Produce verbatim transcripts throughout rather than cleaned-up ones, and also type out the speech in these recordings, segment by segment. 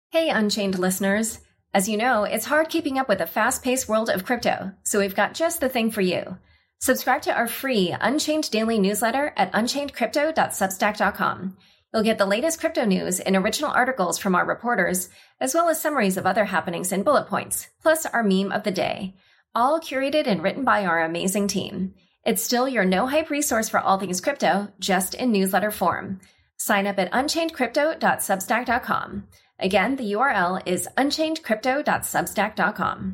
Hey, Unchained listeners. As you know, it's hard keeping up with the fast-paced world of crypto, so we've got just the thing for you. Subscribe to our free Unchained daily newsletter at unchained crypto dot substack dot com. You'll get the latest crypto news and original articles from our reporters, as well as summaries of other happenings and bullet points, plus our meme of the day, all curated and written by our amazing team. It's still your no-hype resource for all things crypto, just in newsletter form. Sign up at unchained crypto dot substack dot com. Again, the U R L is unchained crypto dot substack dot com.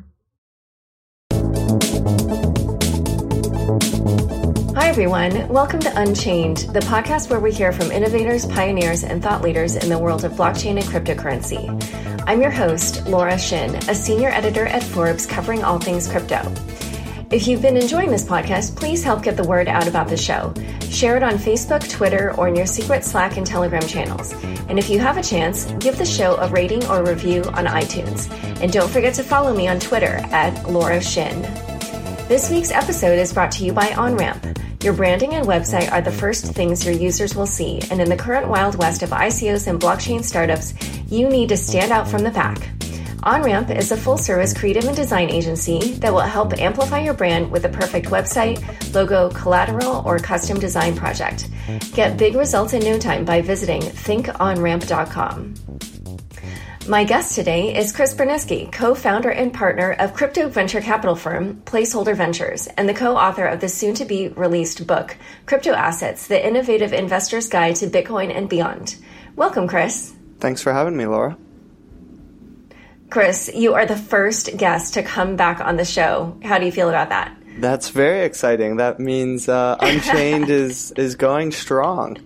Hi, everyone. Welcome to Unchained, the podcast where we hear from innovators, pioneers, and thought leaders in the world of blockchain and cryptocurrency. I'm your host, Laura Shin, a senior editor at Forbes covering all things crypto. If you've been enjoying this podcast, please help get the word out about the show. Share it on Facebook, Twitter, or in your secret Slack and Telegram channels. And if you have a chance, give the show a rating or review on iTunes. And don't forget to follow me on Twitter at Laura Shin. This week's episode is brought to you by OnRamp. Your branding and website are the first things your users will see, and in the current wild west of I C Os and blockchain startups, you need to stand out from the pack. OnRamp is a full-service creative and design agency that will help amplify your brand with a perfect website, logo, collateral, or custom design project. Get big results in no time by visiting think on ramp dot com. My guest today is Chris Burneski, co-founder and partner of crypto venture capital firm Placeholder Ventures and the co-author of the soon-to-be released book, Crypto Assets, The Innovative Investor's Guide to Bitcoin and Beyond. Welcome, Chris. Thanks for having me, Laura. Chris, you are the first guest to come back on the show. How do you feel about that? That's very exciting. That means uh, Unchained is, is going strong.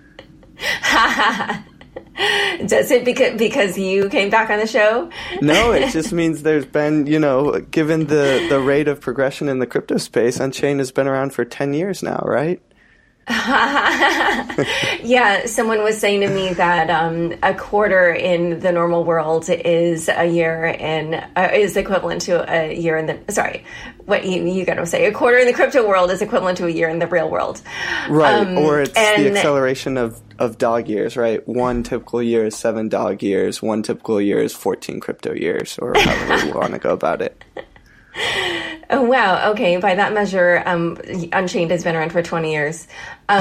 Does it because, because you came back on the show? No, it just means there's been, you know, given the, the rate of progression in the crypto space, Unchained has been around for ten years now, right? Yeah, someone was saying to me that um, a quarter in the normal world is a year in uh, is equivalent to a year in the sorry, what you you got to say a quarter in the crypto world is equivalent to a year in the real world, right? Um, or it's and, the acceleration of of dog years, right? One typical year is seven dog years. One typical year is fourteen crypto years, or however you want to go about it. Oh, wow. Okay. By that measure, um, Unchained has been around for twenty years. Um,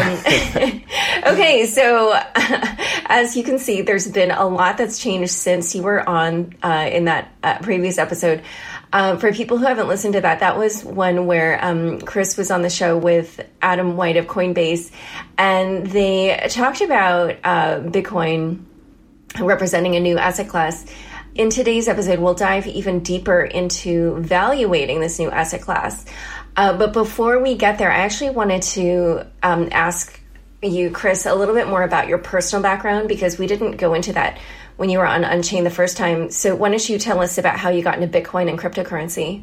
okay. So as you can see, there's been a lot that's changed since you were on uh, in that uh, previous episode. Uh, for people who haven't listened to that, that was one where um, Chris was on the show with Adam White of Coinbase, and they talked about uh, Bitcoin representing a new asset class. In today's episode, we'll dive even deeper into evaluating this new asset class. Uh, but before we get there, I actually wanted to um, ask you, Chris, a little bit more about your personal background, because we didn't go into that when you were on Unchained the first time. So why don't you tell us about how you got into Bitcoin and cryptocurrency?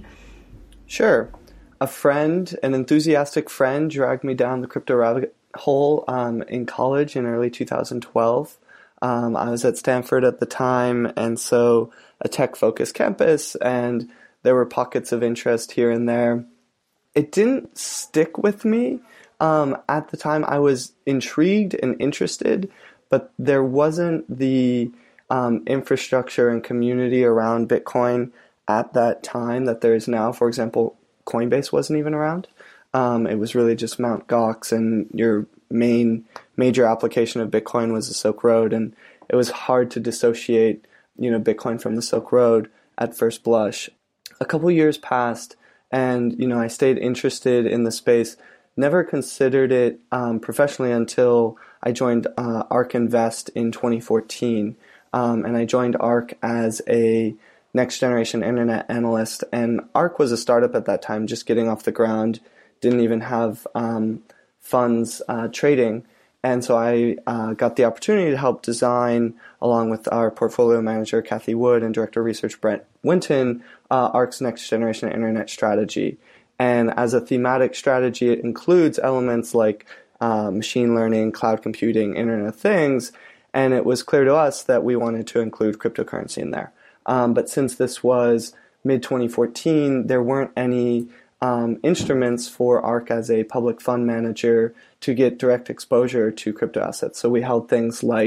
Sure. A friend, an enthusiastic friend, dragged me down the crypto rabbit hole um, in college in early two thousand twelve. Um, I was at Stanford at the time, and so a tech-focused campus, and there were pockets of interest here and there. It didn't stick with me. Um, at the time, I was intrigued and interested, but there wasn't the um, infrastructure and community around Bitcoin at that time that there is now. For example, Coinbase wasn't even around. Um, it was really just Mount Gox, and your main major application of Bitcoin was the Silk Road, and it was hard to dissociate, you know, Bitcoin from the Silk Road at first blush. A couple years passed, and you know, I stayed interested in the space. Never considered it um, professionally until I joined uh, ARK Invest in twenty fourteen, um, and I joined ARK as a next generation internet analyst. And ARK was a startup at that time, just getting off the ground. Didn't even have um, funds uh, trading. And so I uh, got the opportunity to help design, along with our portfolio manager, Kathy Wood, and director of research, Brent Winton, uh, ARK's next generation internet strategy. And as a thematic strategy, it includes elements like uh, machine learning, cloud computing, Internet of Things. And it was clear to us that we wanted to include cryptocurrency in there. Um, but since this was mid twenty fourteen, there weren't any Um, instruments for ARK as a public fund manager to get direct exposure to crypto assets. So we held things like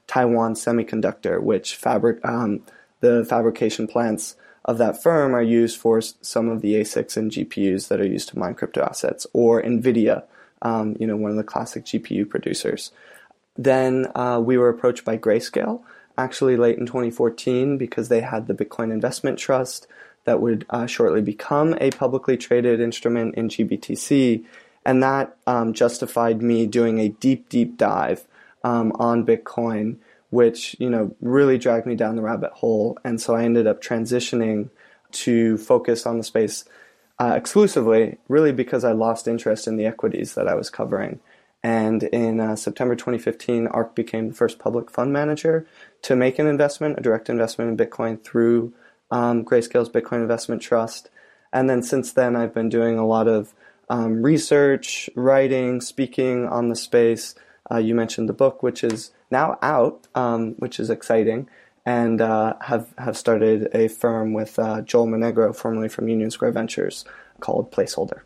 Taiwan Semiconductor, which fabric um, the fabrication plants of that firm are used for some of the A SICs and G P Us that are used to mine crypto assets, or NVIDIA, um, you know, one of the classic G P U producers. Then uh, we were approached by Grayscale, actually late in twenty fourteen, because they had the Bitcoin Investment Trust that would uh, shortly become a publicly traded instrument in G B T C, and that um, justified me doing a deep, deep dive um, on Bitcoin, which, you know, really dragged me down the rabbit hole. And so I ended up transitioning to focus on the space uh, exclusively, really because I lost interest in the equities that I was covering. And in uh, September twenty fifteen, ARK became the first public fund manager to make an investment, a direct investment in Bitcoin through um, Grayscale's Bitcoin Investment Trust. And then since then, I've been doing a lot of um, research, writing, speaking on the space. Uh, you mentioned the book, which is now out, um, which is exciting, and uh, have, have started a firm with uh, Joel Monegro, formerly from Union Square Ventures, called Placeholder.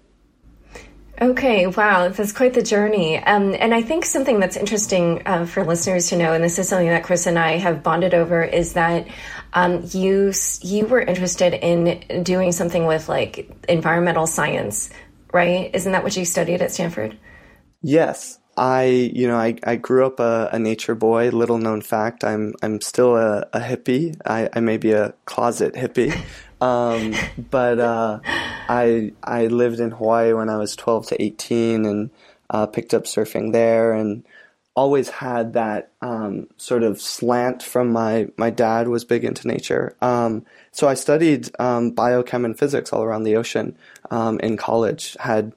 Okay, wow, that's quite the journey. Um, and I think something that's interesting uh, for listeners to know, and this is something that Chris and I have bonded over, is that um, you you were interested in doing something with like environmental science, right? Isn't that what you studied at Stanford? Yes. I, you know, I, I grew up a, a nature boy. Little known fact, I'm I'm still a, a hippie. I, I may be a closet hippie, um, but uh, I I lived in Hawaii when I was twelve to eighteen, and uh, picked up surfing there, and always had that um, sort of slant from my my dad was big into nature. Um, so I studied um, biochem and physics all around the ocean um, in college. Had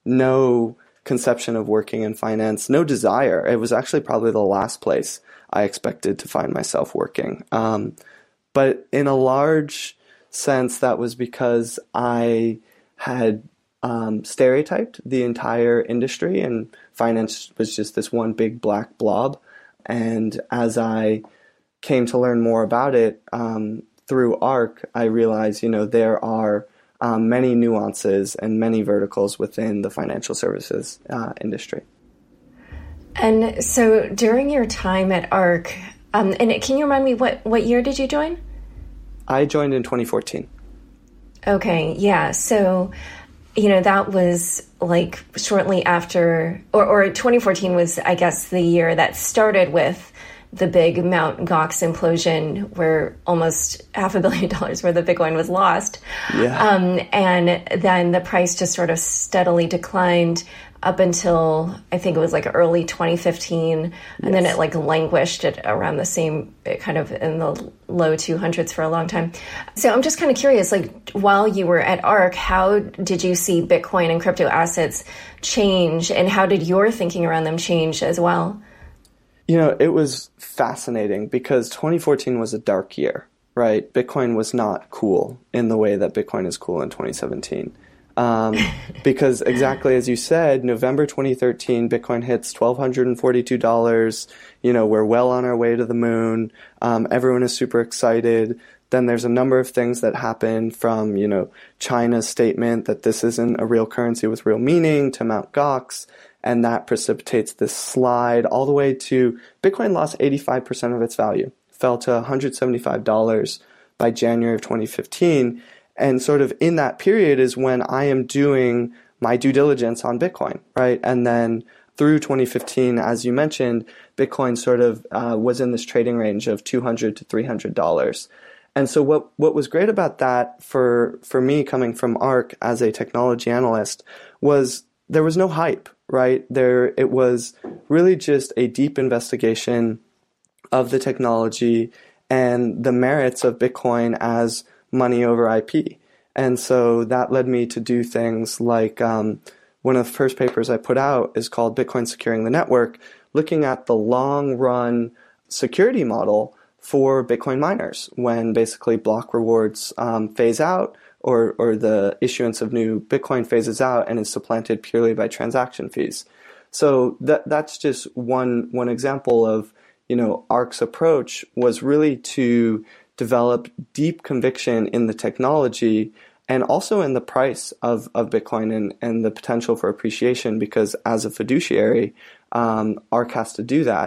no conception of working in finance, no desire. It was actually probably the last place I expected to find myself working. Um, but in a large sense, that was because I had um, stereotyped the entire industry, and finance was just this one big black blob. And as I came to learn more about it um, through ARK, I realized, you know, there are Um, many nuances and many verticals within the financial services uh, industry. And so during your time at ARK, um, and can you remind me, what, what year did you join? I joined in twenty fourteen. Okay, yeah. So, you know, that was like shortly after, or, or twenty fourteen was, I guess, the year that started with the big Mount Gox implosion, where almost half a billion dollars worth of Bitcoin was lost. Yeah. Um, and then the price just sort of steadily declined up until, I think it was like early twenty fifteen. And yes. Then it like languished at around the same, kind of in the low two hundreds for a long time. So I'm just kind of curious, like while you were at ARK, how did you see Bitcoin and crypto assets change, and how did your thinking around them change as well? You know, it was fascinating because twenty fourteen was a dark year, right? Bitcoin was not cool in the way that Bitcoin is cool in twenty seventeen. Um, because exactly as you said, November twenty thirteen, Bitcoin hits one thousand two hundred forty-two dollars. You know, we're well on our way to the moon. Um, everyone is super excited. Then there's a number of things that happen, from, you know, China's statement that this isn't a real currency with real meaning, to Mount Gox. And that precipitates this slide all the way to Bitcoin lost eighty-five percent of its value, fell to one hundred seventy-five dollars by January of twenty fifteen. And sort of in that period is when I am doing my due diligence on Bitcoin, right? And then through twenty fifteen, as you mentioned, Bitcoin sort of uh, was in this trading range of two hundred to three hundred dollars. And so what, what was great about that for, for me coming from ARK as a technology analyst was there was no hype. Right there, it was really just a deep investigation of the technology and the merits of Bitcoin as money over I P. And so that led me to do things like um, one of the first papers I put out is called Bitcoin Securing the Network, looking at the long run security model for Bitcoin miners when basically block rewards um, phase out, or or the issuance of new Bitcoin phases out and is supplanted purely by transaction fees. So that that's just one one example of, you know, ARK's approach was really to develop deep conviction in the technology and also in the price of, of Bitcoin and, and the potential for appreciation, because as a fiduciary, um, ARK has to do that.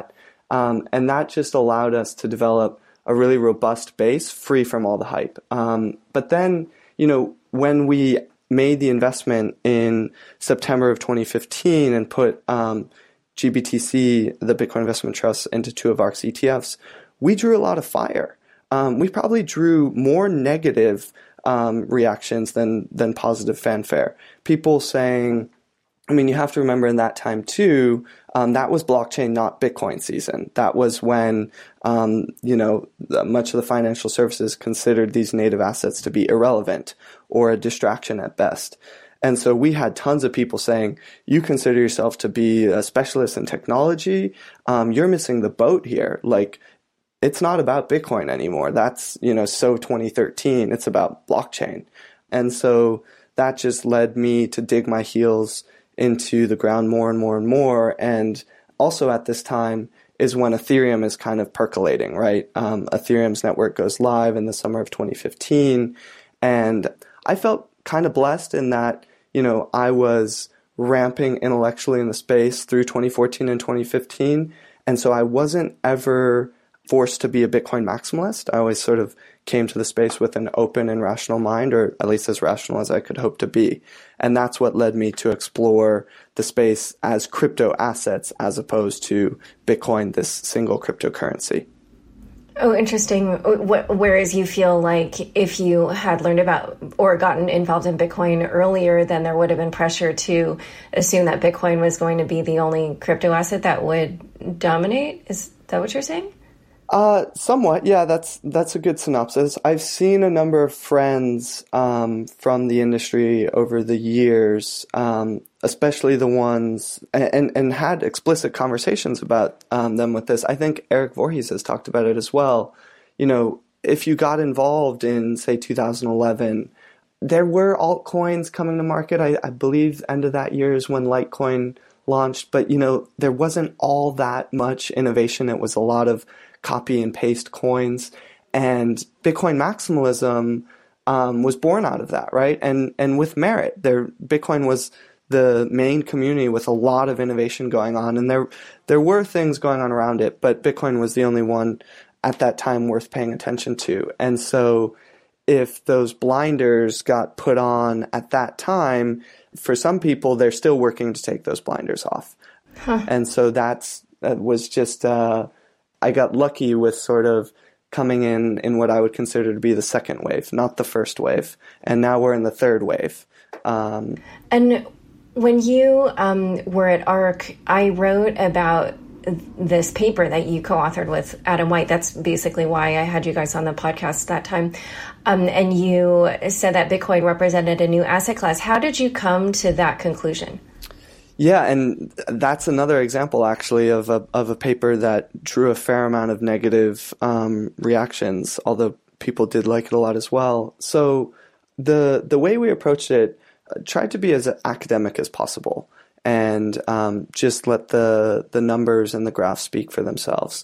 Um, and that just allowed us to develop a really robust base free from all the hype. Um, but then, you know, when we made the investment in September of twenty fifteen and put um, G B T C, the Bitcoin Investment Trust, into two of ARK's E T Fs, we drew a lot of fire. Um, we probably drew more negative um, reactions than than positive fanfare. People saying, I mean, you have to remember in that time too, um, that was blockchain, not Bitcoin season. That was when, um, you know, much of the financial services considered these native assets to be irrelevant or a distraction at best. And so we had tons of people saying, you consider yourself to be a specialist in technology. Um, you're missing the boat here. Like, it's not about Bitcoin anymore. That's, you know, so twenty thirteen, it's about blockchain. And so that just led me to dig my heels into the ground more and more and more. And also at this time is when Ethereum is kind of percolating, right? Um, Ethereum's network goes live in the summer of twenty fifteen. And I felt kind of blessed in that, you know, I was ramping intellectually in the space through twenty fourteen and twenty fifteen. And so I wasn't ever forced to be a Bitcoin maximalist. I always sort of came to the space with an open and rational mind, or at least as rational as I could hope to be. And that's what led me to explore the space as crypto assets as opposed to Bitcoin, this single cryptocurrency. Oh, interesting. Whereas you feel like if you had learned about or gotten involved in Bitcoin earlier, then there would have been pressure to assume that Bitcoin was going to be the only crypto asset that would dominate. Is that what you're saying? Uh, somewhat, yeah, that's that's a good synopsis. I've seen a number of friends um, from the industry over the years, um, especially the ones, and, and had explicit conversations about um, them with this. I think Eric Voorhees has talked about it as well. You know, if you got involved in, say, two thousand eleven, there were altcoins coming to market. I, I believe the end of that year is when Litecoin launched, but, you know, there wasn't all that much innovation. It was a lot of copy and paste coins, and Bitcoin maximalism um, was born out of that, right? And and with merit, there Bitcoin was the main community with a lot of innovation going on, and there there were things going on around it, but Bitcoin was the only one at that time worth paying attention to. And so, if those blinders got put on at that time, for some people, they're still working to take those blinders off, huh. And so that's that was just. Uh, I got lucky with sort of coming in in what I would consider to be the second wave, not the first wave. And now we're in the third wave. Um, and when you um, were at ARK, I wrote about this paper that you co-authored with Adam White. That's basically why I had you guys on the podcast that time. Um, and you said that Bitcoin represented a new asset class. How did you come to that conclusion? Yeah, and that's another example, actually, of a of a paper that drew a fair amount of negative um, reactions, although people did like it a lot as well. So the the way we approached it, uh, tried to be as academic as possible, and um, just let the the numbers and the graphs speak for themselves.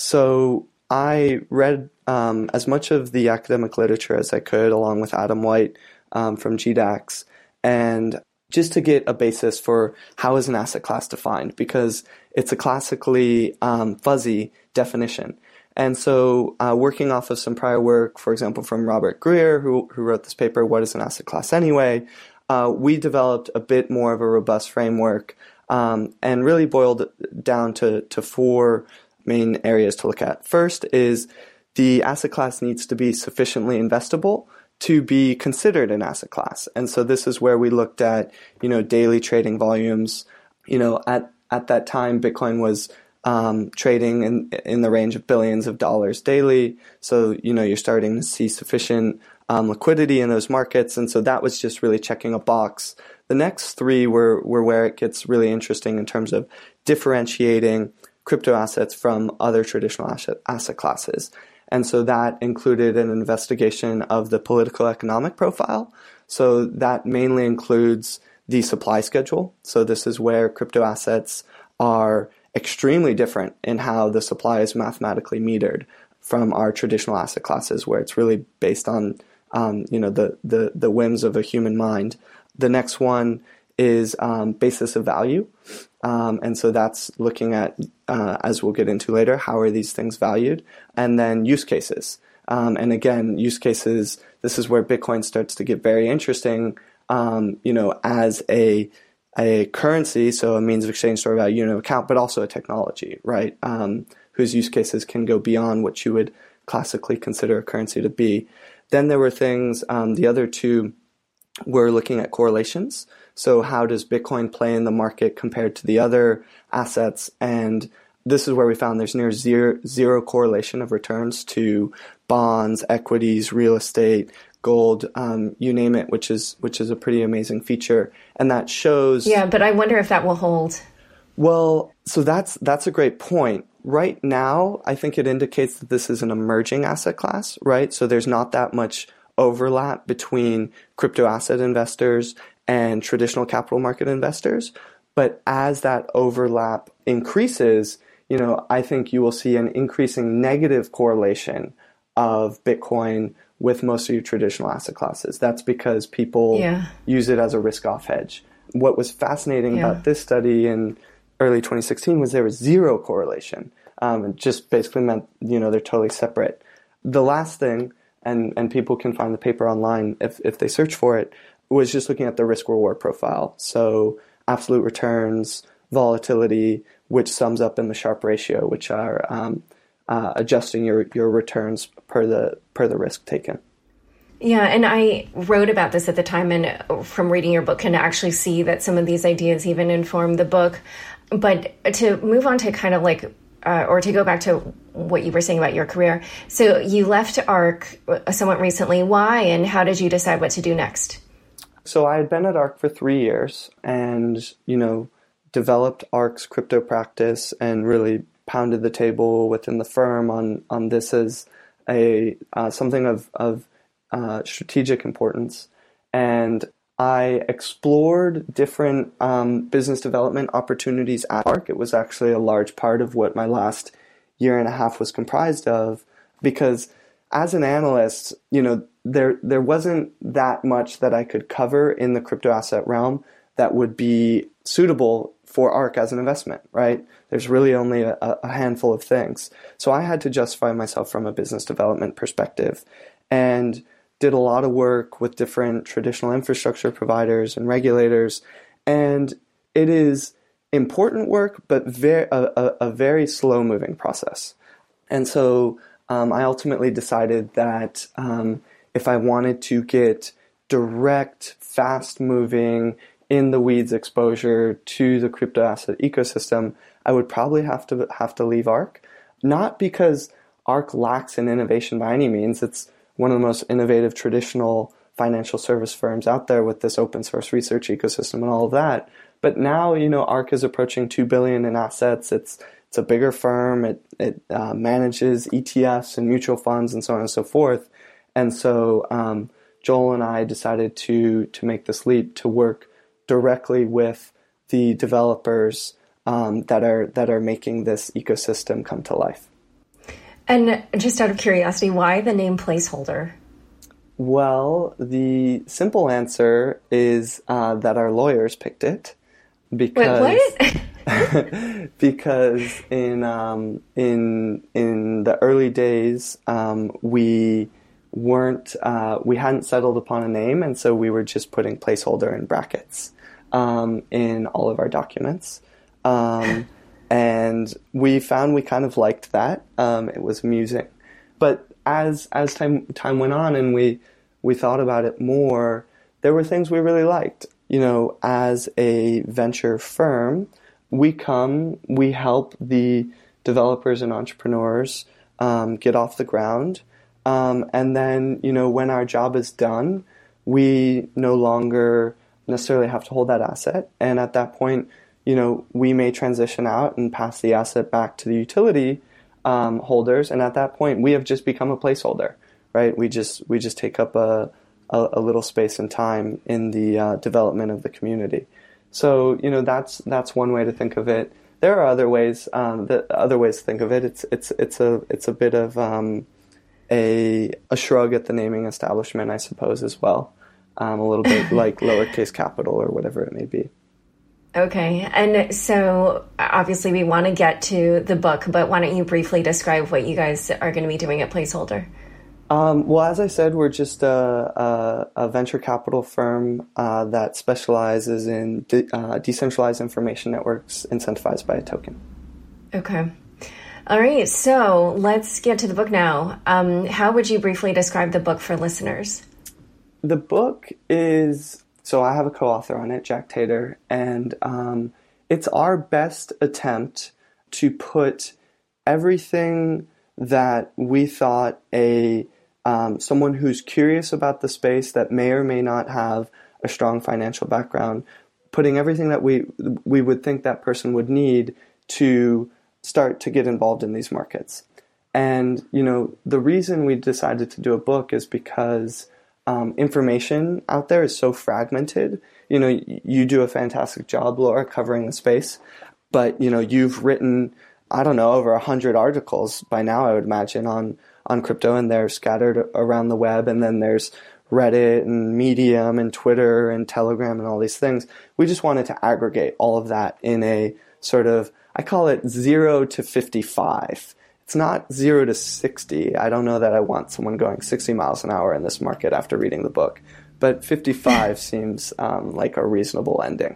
So I read um, as much of the academic literature as I could, along with Adam White um, from G DAX, and just to get a basis for how is an asset class defined, because it's a classically um, fuzzy definition. And so uh, working off of some prior work, for example, from Robert Greer, who, who wrote this paper, What is an Asset Class Anyway?, uh, we developed a bit more of a robust framework um, and really boiled it down to, to four main areas to look at. First is the asset class needs to be sufficiently investable to be considered an asset class. And so this is where we looked at, you know, daily trading volumes. You know, at, at that time, Bitcoin was um, trading in, in the range of billions of dollars daily. So, you know, you're starting to see sufficient um, liquidity in those markets. And so that was just really checking a box. The next three were, were where it gets really interesting in terms of differentiating crypto assets from other traditional asset, asset classes. And so that included an investigation of the political economic profile. So that mainly includes the supply schedule. So this is where crypto assets are extremely different in how the supply is mathematically metered from our traditional asset classes, where it's really based on um, you know the, the the whims of a human mind. The next one is um, basis of value. Um, and so that's looking at, uh, as we'll get into later, how are these things valued? And then use cases. Um, and again, use cases, this is where Bitcoin starts to get very interesting, um, you know, as a a currency, so a means of exchange, store value, unit of account, but also a technology, right? Um, whose use cases can go beyond what you would classically consider a currency to be. Then there were things, um, the other two were looking at correlations. So how does Bitcoin play in the market compared to the other assets? And this is where we found there's near zero, zero correlation of returns to bonds, equities, real estate, gold, um, you name it, which is which is a pretty amazing feature. And that shows... Yeah, but I wonder if that will hold. Well, so that's that's a great point. Right now, I think it indicates that this is an emerging asset class, right? So there's not that much overlap between crypto asset investors and traditional capital market investors. But as that overlap increases, you know, I think you will see an increasing negative correlation of Bitcoin with most of your traditional asset classes. That's because people yeah. use it as a risk-off hedge. What was fascinating yeah. about this study in early twenty sixteen was there was zero correlation. Um, it just basically meant, you know, they're totally separate. The last thing, and, and people can find the paper online if, if they search for it, was just looking at the risk-reward profile. So absolute returns, volatility, which sums up in the Sharpe ratio, which are um, uh, adjusting your, your returns per the per the risk taken. Yeah, and I wrote about this at the time, and from reading your book can actually see that some of these ideas even inform the book. But to move on to kind of like, uh, or to go back to what you were saying about your career. So you left ARK somewhat recently. Why, and how did you decide what to do next? So I had been at ARK for three years and, you know, developed ARK's crypto practice and really pounded the table within the firm on, on this as a uh, something of, of uh, strategic importance. And I explored different um, business development opportunities at ARK. It was actually a large part of what my last year and a half was comprised of, because as an analyst, you know, there there wasn't that much that I could cover in the crypto asset realm that would be suitable for ARK as an investment, right? There's really only a, a handful of things. So I had to justify myself from a business development perspective, and did a lot of work with different traditional infrastructure providers and regulators. And it is important work, but very, a, a, a very slow moving process. And so um, I ultimately decided that um, if I wanted to get direct, fast moving, in the weeds exposure to the crypto asset ecosystem, I would probably have to have to leave ARK. Not because ARK lacks in innovation by any means. It's one of the most innovative traditional financial service firms out there with this open source research ecosystem and all of that. But now, you know, ARK is approaching two billion dollars in assets. It's it's a bigger firm. It it uh, manages E T Fs and mutual funds and so on and so forth. And so um, Joel and I decided to to make this leap to work directly with the developers um, that are that are making this ecosystem come to life. And just out of curiosity, why the name Placeholder? Well, the simple answer is uh, that our lawyers picked it because Wait, what? because in um, in in the early days um, we weren't uh, we hadn't settled upon a name, and so we were just putting placeholder in brackets um, in all of our documents. Um, And we found we kind of liked that. Um, it was amusing. But as as time time went on and we we thought about it more, there were things we really liked. You know, as a venture firm, we come, we help the developers and entrepreneurs um, get off the ground. Um, and then, you know, when our job is done, we no longer necessarily have to hold that asset. And at that point, you know, we may transition out and pass the asset back to the utility um, holders, and at that point, we have just become a placeholder, right? We just we just take up a a, a little space and time in the uh, development of the community. So, you know, that's that's one way to think of it. There are other ways. Um, the other ways to think of it. It's it's it's a it's a bit of um, a a shrug at the naming establishment, I suppose, as well. um, a little bit like lowercase capital or whatever it may be. Okay. And so obviously we want to get to the book, but why don't you briefly describe what you guys are going to be doing at Placeholder? Um, well, as I said, we're just a, a, a venture capital firm uh, that specializes in de- uh, decentralized information networks incentivized by a token. Okay. All right. So let's get to the book now. Um, how would you briefly describe the book for listeners? The book is... So I have a co-author on it, Jack Tater, and um, it's our best attempt to put everything that we thought a um, someone who's curious about the space that may or may not have a strong financial background, putting everything that we we would think that person would need to start to get involved in these markets. And you know, the reason we decided to do a book is because Um, information out there is so fragmented. You know, you do a fantastic job, Laura, covering the space, but you know, you've written, I don't know, over a hundred articles by now, I would imagine, on on crypto, and they're scattered around the web. And then there's Reddit and Medium and Twitter and Telegram and all these things. We just wanted to aggregate all of that in a sort of, I call it zero to fifty-five. It's not zero to sixty. I don't know that I want someone going sixty miles an hour in this market after reading the book, but fifty-five seems um, like a reasonable ending.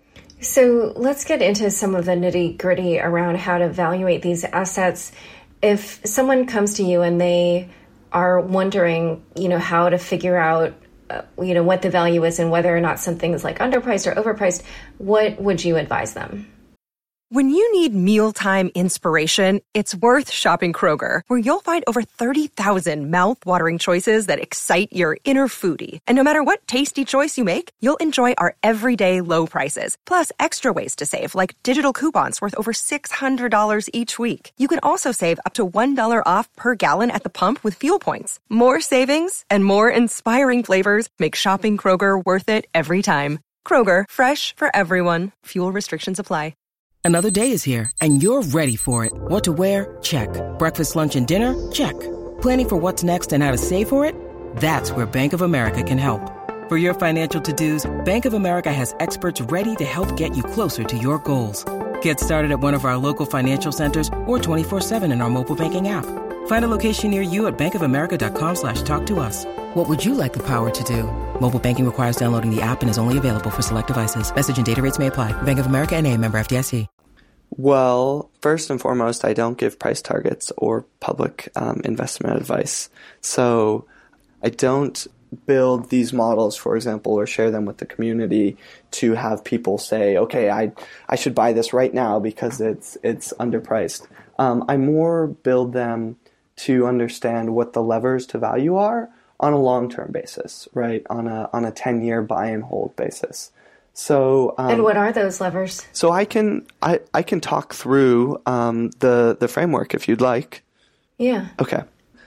So let's get into some of the nitty gritty around how to evaluate these assets. If someone comes to you and they are wondering, you know, how to figure out, uh, you know, what the value is and whether or not something is like underpriced or overpriced, what would you advise them? When you need mealtime inspiration, it's worth shopping Kroger, where you'll find over thirty thousand mouth-watering choices that excite your inner foodie. And no matter what tasty choice you make, you'll enjoy our everyday low prices, plus extra ways to save, like digital coupons worth over six hundred dollars each week. You can also save up to one dollar off per gallon at the pump with fuel points. More savings and more inspiring flavors make shopping Kroger worth it every time. Kroger, fresh for everyone. Fuel restrictions apply. Another day is here, and you're ready for it. What to wear? Check. Breakfast, lunch, and dinner? Check. Planning for what's next and how to save for it? That's where Bank of America can help. For your financial to-dos, Bank of America has experts ready to help get you closer to your goals. Get started at one of our local financial centers or twenty-four seven in our mobile banking app. Find a location near you at bankofamerica.com slash talk to us. What would you like the power to do? Mobile banking requires downloading the app and is only available for select devices. Message and data rates may apply. Bank of America N A, member F D I C. Well, first and foremost, I don't give price targets or public um, investment advice. So I don't build these models, for example, or share them with the community to have people say, okay, I I should buy this right now because it's it's underpriced. Um, I more build them to understand what the levers to value are on a long-term basis, right? On a on a ten-year buy and hold basis. So, um, and what are those levers? So I can I, I can talk through um, the the framework if you'd like. Yeah. Okay.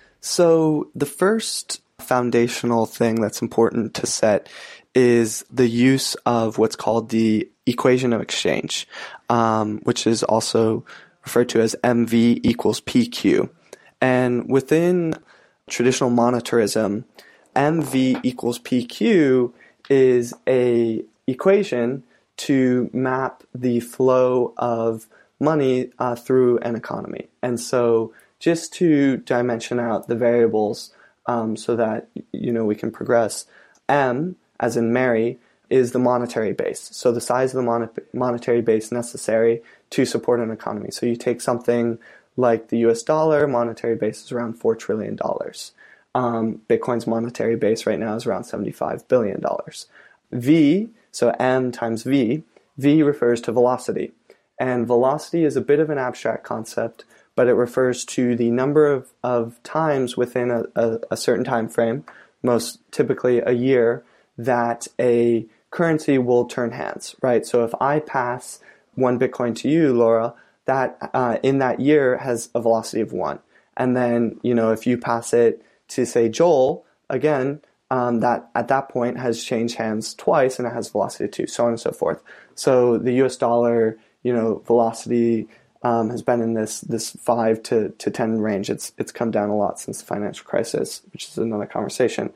So the first foundational thing that's important to set is the use of what's called the equation of exchange, um, which is also referred to as M V equals P Q. And within traditional monetarism, M V equals P Q is a equation to map the flow of money uh, through an economy. And so just to dimension out the variables um, so that, you know, we can progress, M, as in Mary, is the monetary base. So the size of the mon- monetary base necessary to support an economy. So you take something like the U S dollar, monetary base is around four trillion dollars. Um, Bitcoin's monetary base right now is around seventy-five billion dollars. V, so M times V, V refers to velocity. And velocity is a bit of an abstract concept, but it refers to the number of, of times within a, a, a certain time frame, most typically a year, that a currency will turn hands, right? So if I pass one Bitcoin to you, Laura, that uh, in that year has a velocity of one. And then, you know, if you pass it to, say, Joel, again, um, that at that point has changed hands twice and it has velocity two, so on and so forth. So the U S dollar, you know, velocity um, has been in this this five to, to ten range. It's it's come down a lot since the financial crisis, which is another conversation.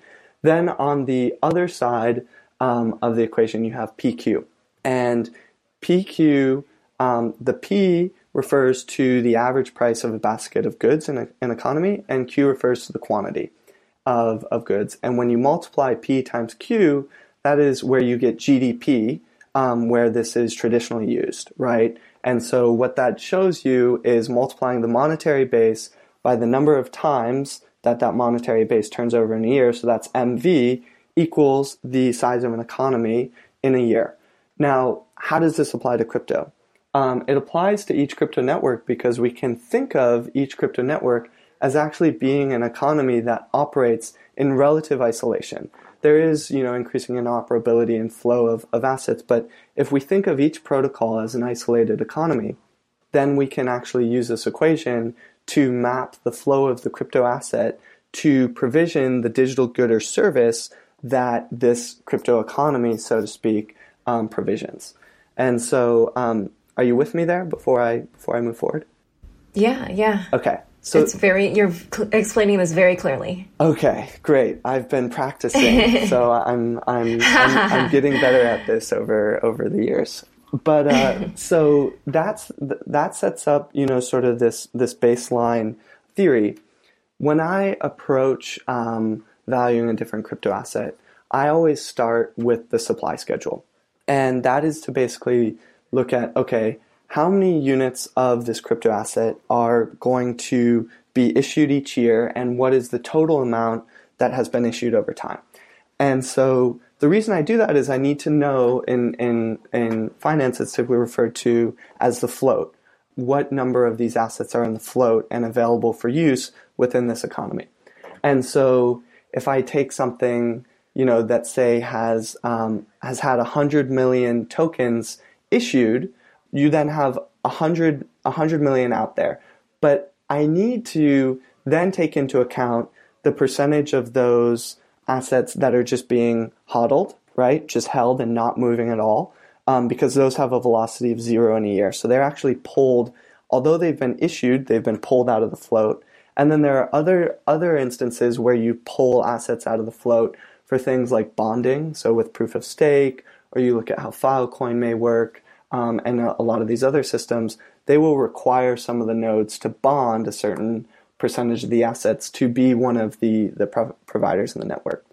Then on the other side um, of the equation, you have P Q. And P Q, um, the P refers to the average price of a basket of goods in a, an economy, and Q refers to the quantity of, of goods. And when you multiply P times Q, that is where you get G D P, um, where this is traditionally used, right? And so what that shows you is multiplying the monetary base by the number of times that that monetary base turns over in a year, so that's M V, equals the size of an economy in a year. Now, how does this apply to crypto? Um, it applies to each crypto network because we can think of each crypto network as actually being an economy that operates in relative isolation. There is, you know, increasing interoperability and flow of, of assets, but if we think of each protocol as an isolated economy, then we can actually use this equation to map the flow of the crypto asset to provision the digital good or service that this crypto economy, so to speak, um, provisions. And so, um, are you with me there before I before I move forward? Yeah, yeah. Okay. So it's very you're cl- explaining this very clearly. Okay, great. I've been practicing, so I'm I'm, I'm I'm getting better at this over over the years. But uh, so that's that sets up, you know, sort of this this baseline theory. When I approach um, valuing a different crypto asset, I always start with the supply schedule, and that is to basically look at, okay, how many units of this crypto asset are going to be issued each year, and what is the total amount that has been issued over time. And so the reason I do that is I need to know, in, in, in finance it's typically referred to as the float, what number of these assets are in the float and available for use within this economy. And so if I take something, you know, that say has um, has had one hundred million tokens issued, you then have one hundred, one hundred million out there. But I need to then take into account the percentage of those assets that are just being hodled, right? Just held and not moving at all, um, because those have a velocity of zero in a year. So they're actually pulled, although they've been issued, they've been pulled out of the float. And then there are other other instances where you pull assets out of the float for things like bonding, so with proof of stake, or you look at how Filecoin may work, um, and a, a lot of these other systems, they will require some of the nodes to bond a certain percentage of the assets to be one of the, the pro- providers in the network.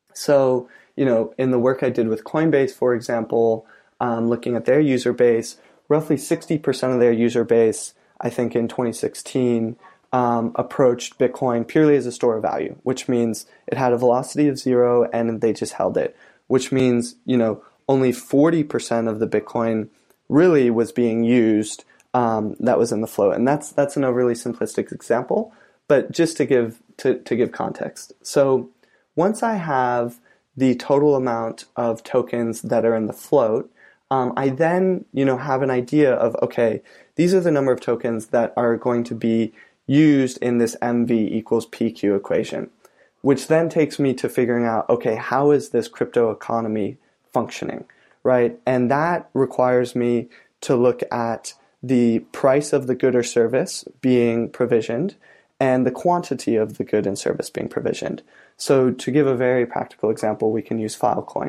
So, you know, in the work I did with Coinbase, for example, um, looking at their user base, roughly sixty percent of their user base, I think in twenty sixteen, um, approached Bitcoin purely as a store of value, which means it had a velocity of zero and they just held it, which means, you know, only forty percent of the Bitcoin really was being used um, that was in the flow. And that's that's an overly simplistic example, but just to give to, to give context. So once I have the total amount of tokens that are in the float, um, I then, you know, have an idea of, okay, these are the number of tokens that are going to be used in this M V equals P Q equation, which then takes me to figuring out, okay, how is this crypto economy functioning, right? And that requires me to look at the price of the good or service being provisioned and the quantity of the good and service being provisioned. So to give a very practical example, we can use Filecoin.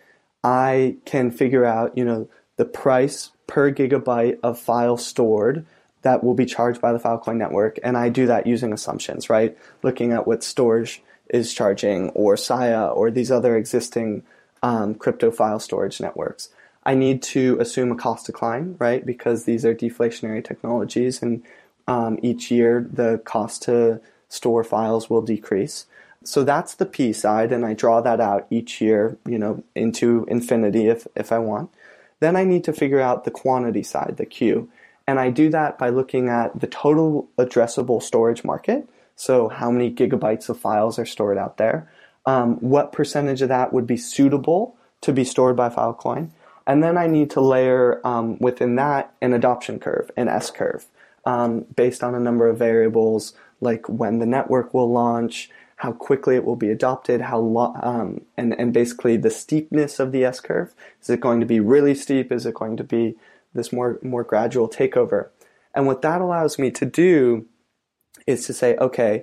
I can figure out, you know, the price per gigabyte of file stored that will be charged by the Filecoin network, and I do that using assumptions, right? Looking at what Storj is charging, or Saya, or these other existing um, crypto file storage networks. I need to assume a cost decline, right? Because these are deflationary technologies, and um, each year the cost to store files will decrease. So that's the P side, and I draw that out each year, you know, into infinity if, if I want. Then I need to figure out the quantity side, the Q. And I do that by looking at the total addressable storage market. So how many gigabytes of files are stored out there? Um, what percentage of that would be suitable to be stored by Filecoin? And then I need to layer um, within that an adoption curve, an S-curve, um, based on a number of variables like when the network will launch, how quickly it will be adopted, how lo- um, and, and basically the steepness of the S-curve. Is it going to be really steep? Is it going to be this more, more gradual takeover? And what that allows me to do is to say, okay,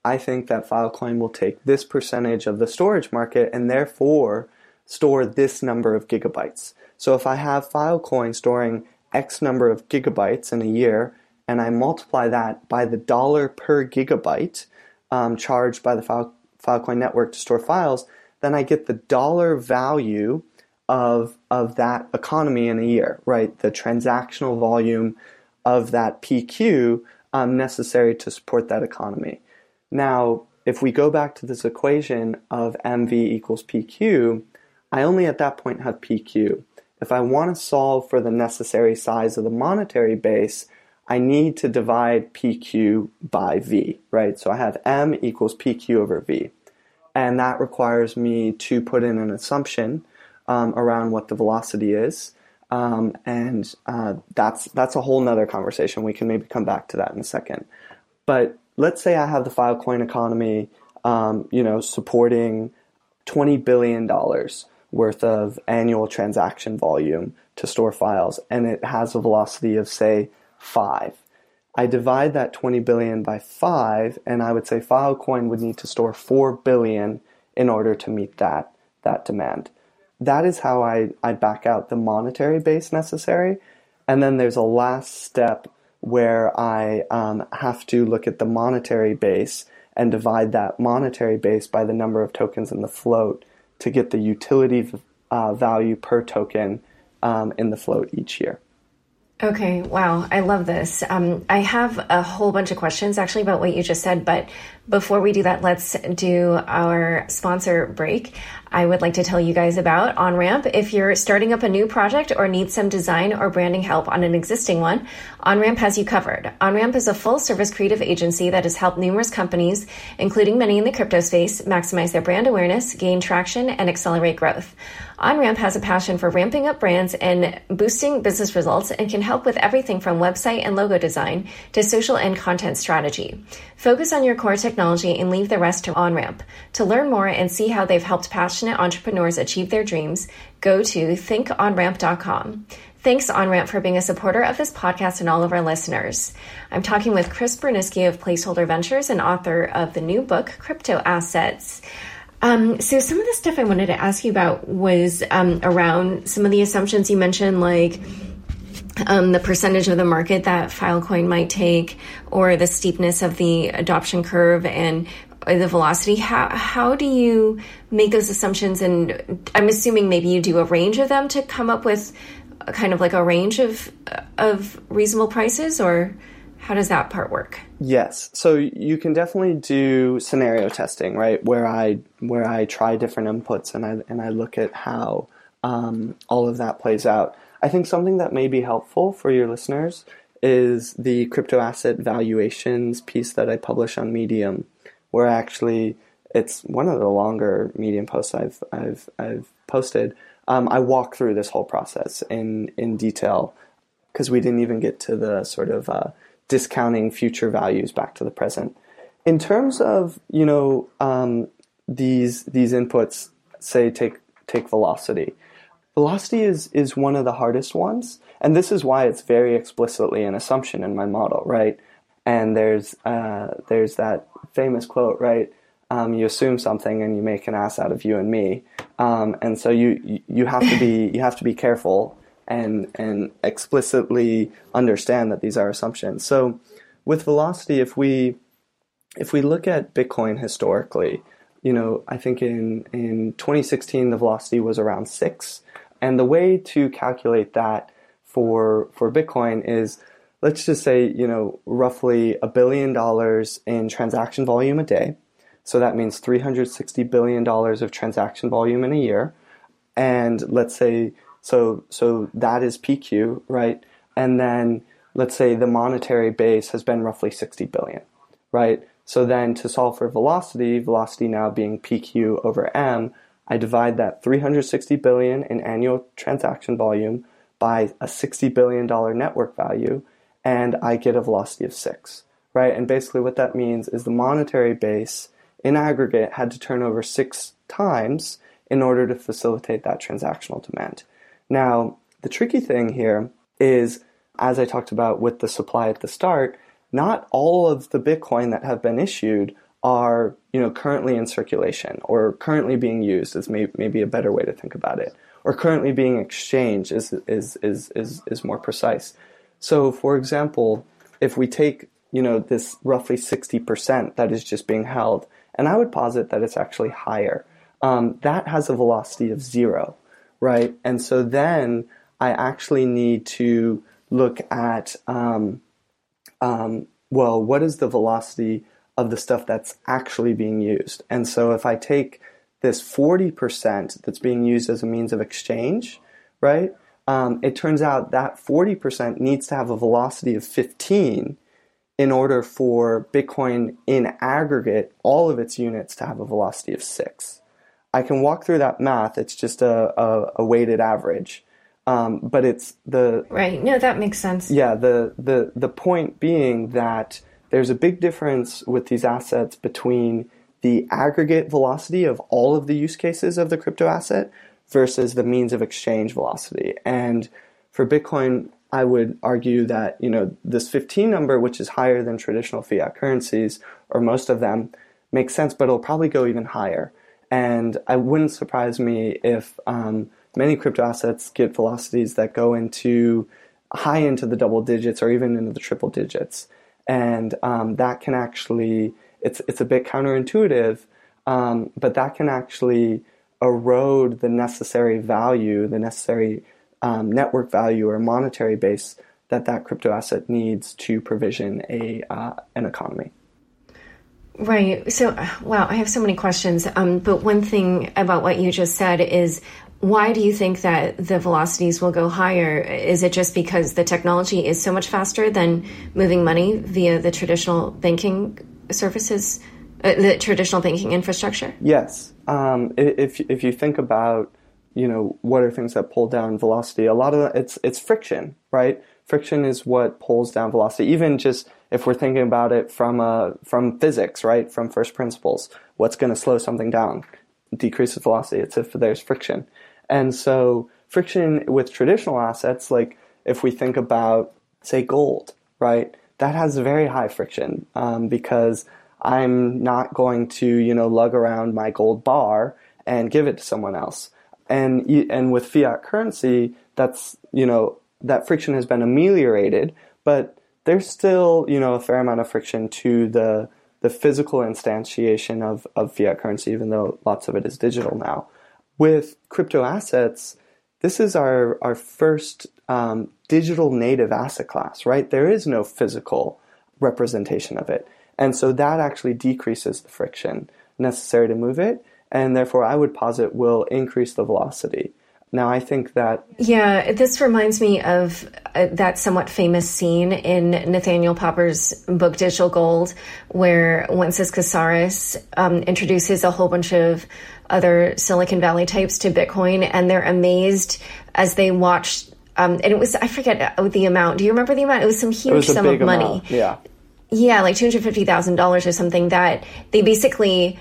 I think that Filecoin will take this percentage of the storage market and therefore store this number of gigabytes. So if I have Filecoin storing X number of gigabytes in a year, and I multiply that by the dollar per gigabyte um, charged by the File, Filecoin network to store files, then I get the dollar value of, of that economy in a year, right? The transactional volume of that P Q um, necessary to support that economy. Now, if we go back to this equation of M V equals P Q, I only at that point have P Q. If I want to solve for the necessary size of the monetary base, I need to divide P Q by V, right? So I have M equals P Q over V. And that requires me to put in an assumption um, around what the velocity is. Um, and uh, that's that's a whole nother conversation. We can maybe come back to that in a second. But let's say I have the Filecoin economy, um, you know, supporting twenty billion dollars worth of annual transaction volume to store files, and it has a velocity of, say, five. I divide that twenty billion by five, and I would say Filecoin would need to store four billion in order to meet that, that demand. That is how I, I back out the monetary base necessary. And then there's a last step where I um, have to look at the monetary base and divide that monetary base by the number of tokens in the float to get the utility uh, value per token um, in the float each year. Okay, wow, I love this. Um, I have a whole bunch of questions actually about what you just said, but before we do that, let's do our sponsor break. I would like to tell you guys about OnRamp. If you're starting up a new project or need some design or branding help on an existing one, OnRamp has you covered. OnRamp is a full-service creative agency that has helped numerous companies, including many in the crypto space, maximize their brand awareness, gain traction, and accelerate growth. OnRamp has a passion for ramping up brands and boosting business results and can help with everything from website and logo design to social and content strategy. Focus on your core technology and leave the rest to OnRamp. To learn more and see how they've helped passionate entrepreneurs achieve their dreams, go to think on ramp dot com. Thanks, OnRamp, for being a supporter of this podcast and all of our listeners. I'm talking with Chris Burniske of Placeholder Ventures and author of the new book, Crypto Assets. Um, so some of the stuff I wanted to ask you about was um, around some of the assumptions you mentioned, like um, the percentage of the market that Filecoin might take, or the steepness of the adoption curve and the velocity. How how do you make those assumptions? And I'm assuming maybe you do a range of them to come up with a kind of like a range of of reasonable prices, or how does that part work? Yes. So you can definitely do scenario testing, right? Where I where I try different inputs and I and I look at how um, all of that plays out. I think something that may be helpful for your listeners is the crypto asset valuations piece that I publish on Medium, where actually it's one of the longer Medium posts I've I've I've posted. Um, I walk through this whole process in in detail because we didn't even get to the sort of uh, discounting future values back to the present. In terms of, you know, um, these these inputs, say take take velocity. Velocity is is one of the hardest ones, and this is why it's very explicitly an assumption in my model, right? And there's uh, there's that famous quote, right? Um, you assume something and you make an ass out of you and me, um, and so you you have to be you have to be careful and and explicitly understand that these are assumptions. So with velocity, if we if we look at Bitcoin historically, you know, I think in in twenty sixteen the velocity was around six, and the way to calculate that for for Bitcoin is, let's just say, you know, roughly a billion dollars in transaction volume a day. So that means three hundred sixty billion dollars of transaction volume in a year. And let's say, so so that is P Q, right? And then let's say the monetary base has been roughly sixty billion, right? So then to solve for velocity, velocity now being P Q over M, I divide that three hundred sixty billion in annual transaction volume by a sixty billion dollars network value, and I get a velocity of six, right? And basically what that means is the monetary base in aggregate had to turn over six times in order to facilitate that transactional demand. Now, the tricky thing here is, as I talked about with the supply at the start, not all of the Bitcoin that have been issued are, you know, currently in circulation or currently being used is may, maybe a better way to think about it, or currently being exchanged is, is, is, is, is more precise. So for example, if we take, you know, this roughly sixty percent that is just being held, and I would posit that it's actually higher, um, that has a velocity of zero, right? And so then I actually need to look at, um, um, well, what is the velocity of the stuff that's actually being used? And so if I take this forty percent that's being used as a means of exchange, right, um, it turns out that forty percent needs to have a velocity of fifteen in order for Bitcoin in aggregate, all of its units, to have a velocity of six. I can walk through that math. It's just a, a, a weighted average. Um, but it's the... Right. No, that makes sense. Yeah, the, the, the point being that there's a big difference with these assets between the aggregate velocity of all of the use cases of the crypto asset versus the means of exchange velocity. And for Bitcoin, I would argue that, you know, this fifteen number, which is higher than traditional fiat currencies, or most of them, makes sense, but it'll probably go even higher. And it wouldn't surprise me if um, many crypto assets get velocities that go into high into the double digits or even into the triple digits. And um, that can actually, it's it's a bit counterintuitive, um, but that can actually erode the necessary value, the necessary um, network value or monetary base that that crypto asset needs to provision a uh, an economy. Right. So, wow, I have so many questions. Um, but one thing about what you just said is, why do you think that the velocities will go higher? Is it just because the technology is so much faster than moving money via the traditional banking services, uh, the traditional banking infrastructure? Yes. Um, if if you think about, you know, what are things that pull down velocity? A lot of it's it's friction, right? Friction is what pulls down velocity. Even just if we're thinking about it from uh, from physics, right, from first principles, what's going to slow something down? Decreases velocity. It's if there's friction. And so friction with traditional assets, like if we think about, say, gold, right, that has very high friction um, because I'm not going to, you know, lug around my gold bar and give it to someone else. And and with fiat currency, that's, you know, that friction has been ameliorated, but there's still, you know, a fair amount of friction to the the physical instantiation of, of fiat currency, even though lots of it is digital now. With crypto assets, this is our, our first um, digital native asset class, right? There is no physical representation of it. And so that actually decreases the friction necessary to move it, and therefore I would posit will increase the velocity. Now, I think that... Yeah, this reminds me of uh, that somewhat famous scene in Nathaniel Popper's book, Digital Gold, where Wences Casares um, introduces a whole bunch of other Silicon Valley types to Bitcoin, and they're amazed as they watch... Um, and it was, I forget the amount. Do you remember the amount? It was some huge was sum of money. Amount, yeah. Yeah, like two hundred fifty thousand dollars or something that they basically...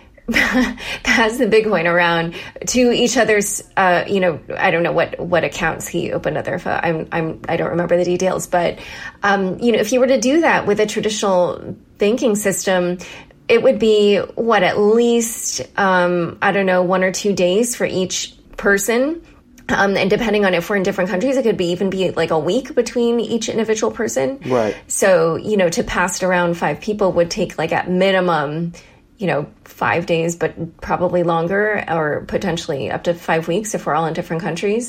pass the Bitcoin around to each other's, uh, you know, I don't know what, what accounts he opened at their phone. I'm, I'm, I don't remember the details, but, um, you know, if you were to do that with a traditional banking system, it would be what, at least, um, I don't know, one or two days for each person. Um, and depending on if we're in different countries, it could be even be like a week between each individual person. Right. So, you know, to pass it around five people would take like at minimum, you know, five days, but probably longer, or potentially up to five weeks if we're all in different countries.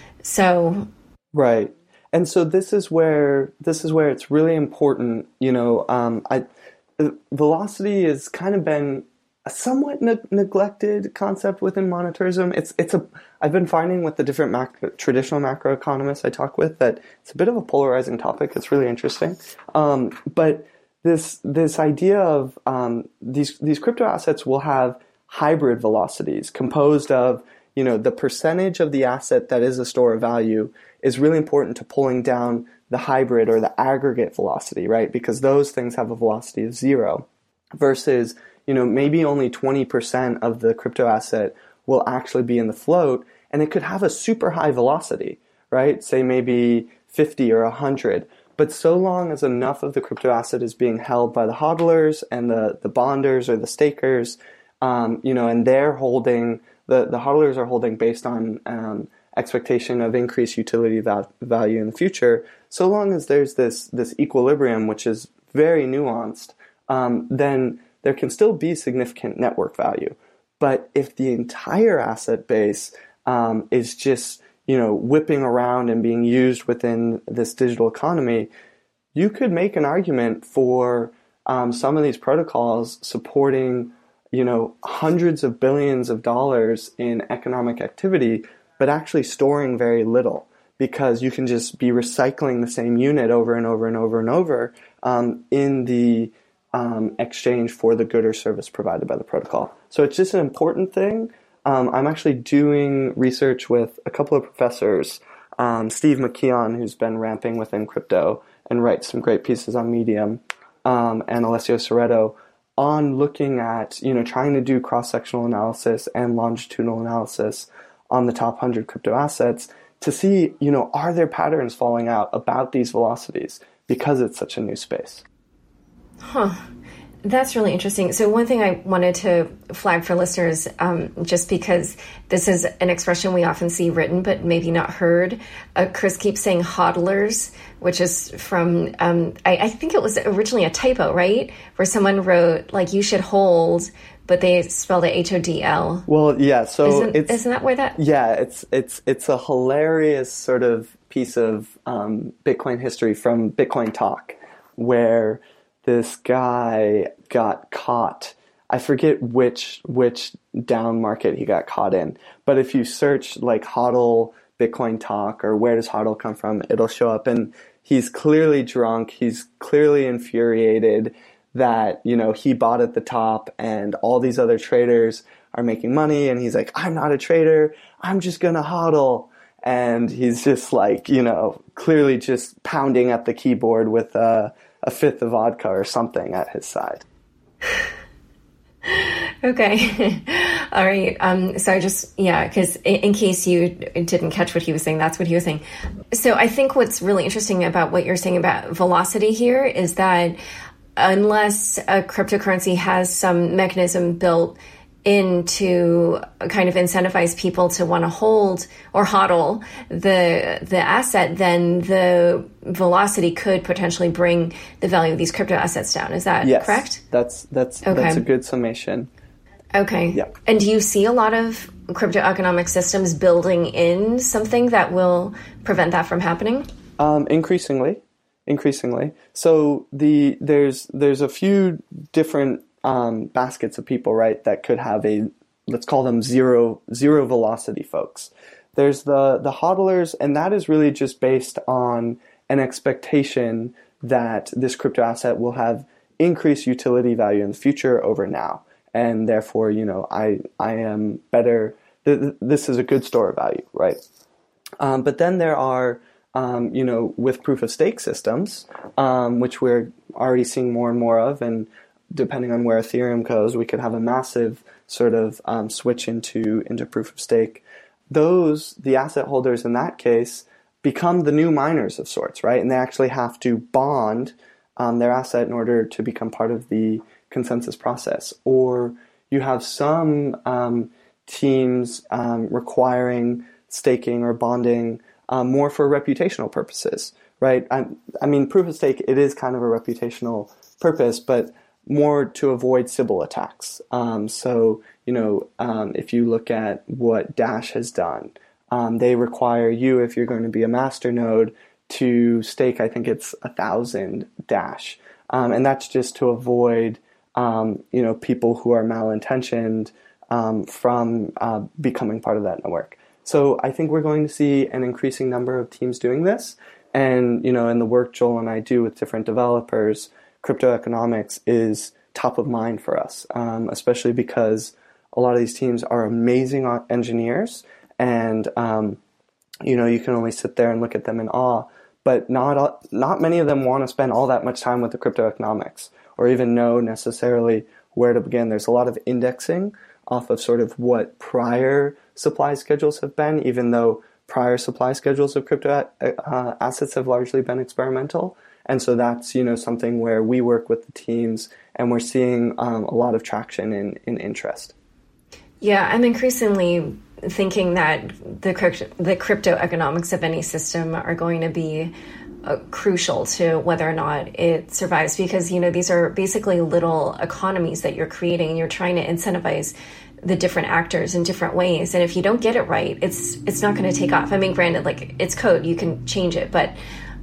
So, right. And so this is where this is where it's really important. You know, um, I velocity has kind of been a somewhat ne- neglected concept within monetarism. It's it's a I've been finding with the different macro, traditional macroeconomists I talk with that it's a bit of a polarizing topic. It's really interesting, um, but. This this idea of um, these these crypto assets will have hybrid velocities composed of, you know, the percentage of the asset that is a store of value is really important to pulling down the hybrid or the aggregate velocity, right? Because those things have a velocity of zero versus, you know, maybe only twenty percent of the crypto asset will actually be in the float, and it could have a super high velocity, right? Say maybe fifty or one hundred. But so long as enough of the crypto asset is being held by the hodlers and the, the bonders or the stakers, um, you know, and they're holding, the, the hodlers are holding based on um, expectation of increased utility val- value in the future, so long as there's this, this equilibrium, which is very nuanced, um, then there can still be significant network value. But if the entire asset base um, is just, you know, whipping around and being used within this digital economy, you could make an argument for um, some of these protocols supporting, you know, hundreds of billions of dollars in economic activity, but actually storing very little, because you can just be recycling the same unit over and over and over and over um, in the um, exchange for the good or service provided by the protocol. So it's just an important thing. Um, I'm actually doing research with a couple of professors, um, Steve McKeon, who's been ramping within crypto and writes some great pieces on Medium, um, and Alessio Soretto, on looking at, you know, trying to do cross-sectional analysis and longitudinal analysis on the top one hundred crypto assets to see, you know, are there patterns falling out about these velocities because it's such a new space. Huh. That's really interesting. So one thing I wanted to flag for listeners, um, just because this is an expression we often see written, but maybe not heard. Uh, Chris keeps saying hodlers, which is from, um, I, I think it was originally a typo, right? Where someone wrote, like, you should hold, but they spelled it H O D L. Well, yeah, so isn't, it's... Isn't that where that... Yeah, it's it's it's a hilarious sort of piece of um, Bitcoin history from Bitcoin Talk, where this guy got caught. I forget which which down market he got caught in, but if you search like HODL Bitcoin Talk or where does HODL come from, it'll show up, and he's clearly drunk. He's clearly infuriated that, you know, he bought at the top and all these other traders are making money, and he's like, I'm not a trader, I'm just gonna HODL. And he's just like, you know, clearly just pounding at the keyboard with uh, a fifth of vodka or something at his side. Okay. All right. Um, so I just, yeah, because in, in case you didn't catch what he was saying, that's what he was saying. So I think what's really interesting about what you're saying about velocity here is that unless a cryptocurrency has some mechanism built in to kind of incentivize people to want to hold or hodl the the asset, then the velocity could potentially bring the value of these crypto assets down. Is that yes, correct? That's that's okay. That's a good summation. Okay. Yeah. And do you see a lot of crypto economic systems building in something that will prevent that from happening? Um, increasingly, increasingly. So the there's there's a few different Um, baskets of people, right, that could have a, let's call them zero zero velocity folks. There's the the hodlers, and that is really just based on an expectation that this crypto asset will have increased utility value in the future over now, and therefore, you know, I I am better. Th- this is a good store of value, right? Um, but then there are, um, you know, with proof of stake systems, um, which we're already seeing more and more of, and depending on where Ethereum goes, we could have a massive sort of um, switch into into proof of stake. Those, the asset holders in that case, become the new miners of sorts, right? And they actually have to bond um, their asset in order to become part of the consensus process. Or you have some um, teams um, requiring staking or bonding um, more for reputational purposes, right? I, I mean, proof of stake, it is kind of a reputational purpose, but more to avoid Sybil attacks. Um, so, you know, um, if you look at what Dash has done, um, they require you, if you're going to be a master node, to stake, I think it's a thousand Dash. Um, and that's just to avoid, um, you know, people who are malintentioned um, from uh, becoming part of that network. So I think we're going to see an increasing number of teams doing this. And, you know, in the work Joel and I do with different developers, crypto economics is top of mind for us, um, especially because a lot of these teams are amazing engineers, and um, you know, you can only sit there and look at them in awe. But not not many of them want to spend all that much time with the crypto economics, or even know necessarily where to begin. There's a lot of indexing off of sort of what prior supply schedules have been, even though prior supply schedules of crypto uh, assets have largely been experimental. And so that's, you know, something where we work with the teams and we're seeing um, a lot of traction in, in interest. Yeah, I'm increasingly thinking that the crypto, the crypto economics of any system are going to be uh, crucial to whether or not it survives, because, you know, these are basically little economies that you're creating, and you're trying to incentivize the different actors in different ways. And if you don't get it right, it's it's not going to take off. I mean, granted, like, it's code, you can change it, but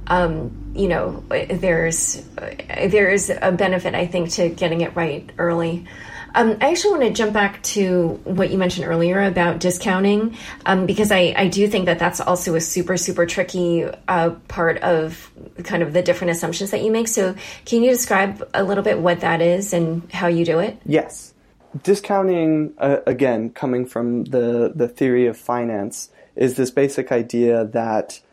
um, you know, there's there's a benefit, I think, to getting it right early. Um, I actually want to jump back to what you mentioned earlier about discounting, um, because I, I do think that that's also a super, super tricky uh, part of kind of the different assumptions that you make. So can you describe a little bit what that is and how you do it? Yes. Discounting, uh, again, coming from the, the theory of finance, is this basic idea that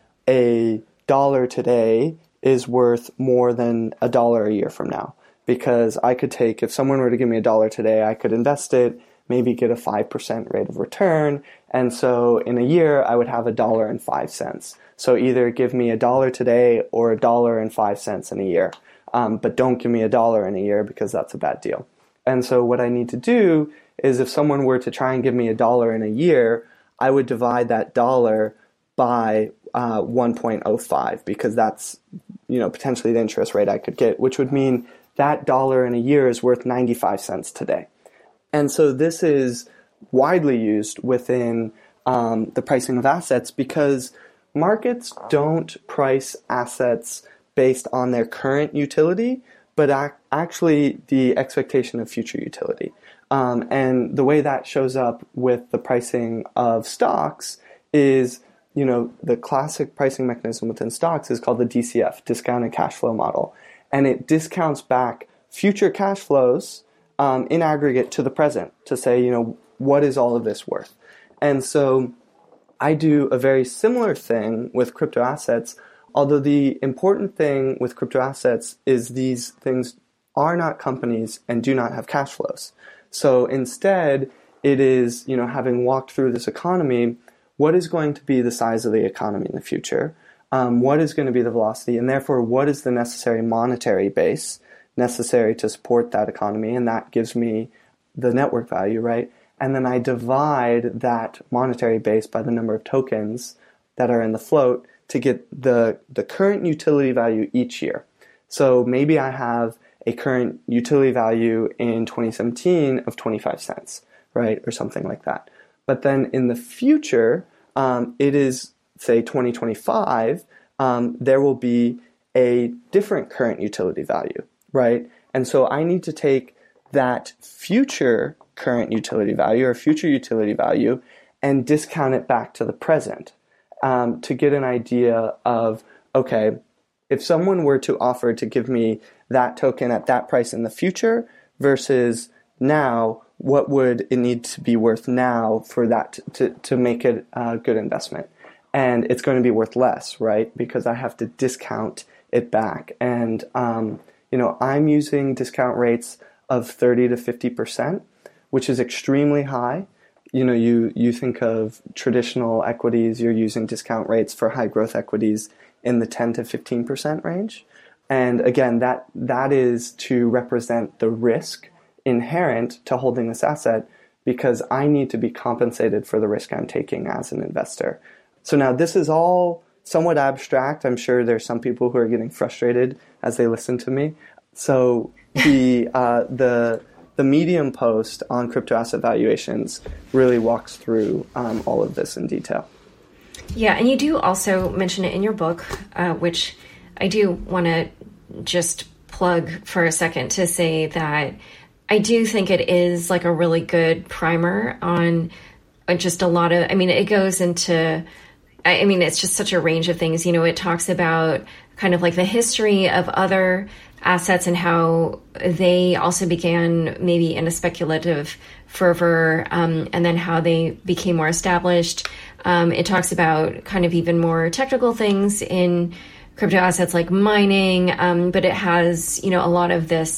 a dollar today is worth more than a dollar a year from now. Because I could take, if someone were to give me a dollar today, I could invest it, maybe get a five percent rate of return. And so in a year, I would have a dollar and five cents. So either give me a dollar today or a dollar and five cents in a year. Um, but don't give me a dollar in a year, because that's a bad deal. And so what I need to do is, if someone were to try and give me a dollar in a year, I would divide that dollar by uh, one point oh five, because that's, you know, potentially the interest rate I could get, which would mean that dollar in a year is worth ninety-five cents today. And so this is widely used within um, the pricing of assets, because markets don't price assets based on their current utility, but ac- actually the expectation of future utility. Um, and the way that shows up with the pricing of stocks is, you know, the classic pricing mechanism within stocks is called the D C F, discounted cash flow model. And it discounts back future cash flows um, in aggregate to the present to say, you know, what is all of this worth? And so I do a very similar thing with crypto assets, although the important thing with crypto assets is these things are not companies and do not have cash flows. So instead, it is, you know, having walked through this economy, what is going to be the size of the economy in the future? Um, what is going to be the velocity, and therefore what is the necessary monetary base necessary to support that economy? And that gives me the network value, right? And then I divide that monetary base by the number of tokens that are in the float to get the, the current utility value each year. So maybe I have a current utility value in twenty seventeen of twenty-five cents, right? Or something like that. But then in the future, um, it is, say, twenty twenty-five, um, there will be a different current utility value, right? And so I need to take that future current utility value or future utility value and discount it back to the present um, to get an idea of, okay, if someone were to offer to give me that token at that price in the future versus now, what would it need to be worth now for that to, to make it a good investment? And it's going to be worth less, right? Because I have to discount it back. And, um, you know, I'm using discount rates of thirty to fifty percent, which is extremely high. You know, you, you think of traditional equities, you're using discount rates for high growth equities in the ten to fifteen percent range. And again, that that is to represent the risk inherent to holding this asset, because I need to be compensated for the risk I'm taking as an investor. So now this is all somewhat abstract. I'm sure there's some people who are getting frustrated as they listen to me. So the uh, the the Medium post on crypto asset valuations really walks through um, all of this in detail. Yeah, and you do also mention it in your book, uh, which I do want to just plug for a second to say that I do think it is like a really good primer on just a lot of, I mean, it goes into, I mean, it's just such a range of things. You know, it talks about kind of like the history of other assets and how they also began maybe in a speculative fervor, um, and then how they became more established. Um, it talks about kind of even more technical things in crypto assets like mining, um, but it has, you know, a lot of this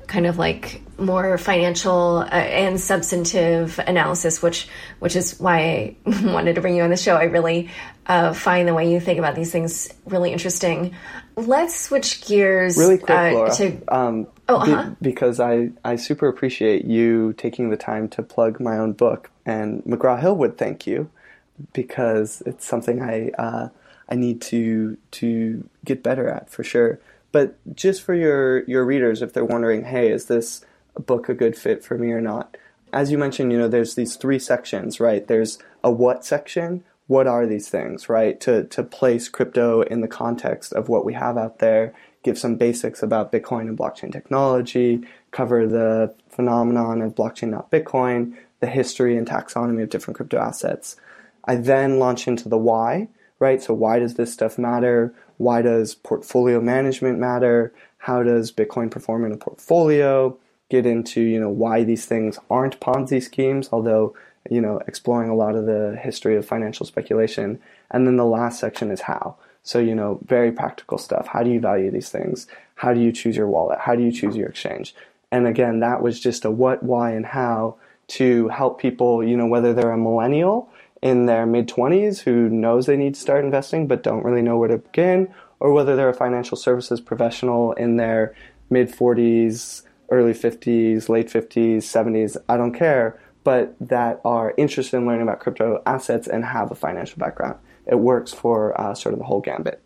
kind of like more financial uh, and substantive analysis, which which is why I wanted to bring you on the show. I really uh, find the way you think about these things really interesting. Let's switch gears. Really quick, uh, Laura, to, um, oh, uh-huh. be, because I, I super appreciate you taking the time to plug my own book, and McGraw-Hill would thank you, because it's something I uh, I need to to get better at for sure. But just for your, your readers, if they're wondering, hey, is this book a good fit for me or not? As you mentioned, you know, there's these three sections, right? There's a what section. What are these things, right? To to place crypto in the context of what we have out there, give some basics about Bitcoin and blockchain technology, cover the phenomenon of blockchain, not Bitcoin, the history and taxonomy of different crypto assets. I then launch into the why, right? So why does this stuff matter? Why does portfolio management matter? How does Bitcoin perform in a portfolio? Get into, you know, why these things aren't Ponzi schemes, although, you know, exploring a lot of the history of financial speculation. And then the last section is how. So, you know, very practical stuff. How do you value these things? How do you choose your wallet? How do you choose your exchange? And again, that was just a what, why, and how to help people, you know, whether they're a millennial in their mid-twenties who knows they need to start investing but don't really know where to begin, or whether they're a financial services professional in their mid-forties, early fifties, late fifties, seventies, I don't care, but that are interested in learning about crypto assets and have a financial background. It works for uh, sort of the whole gambit.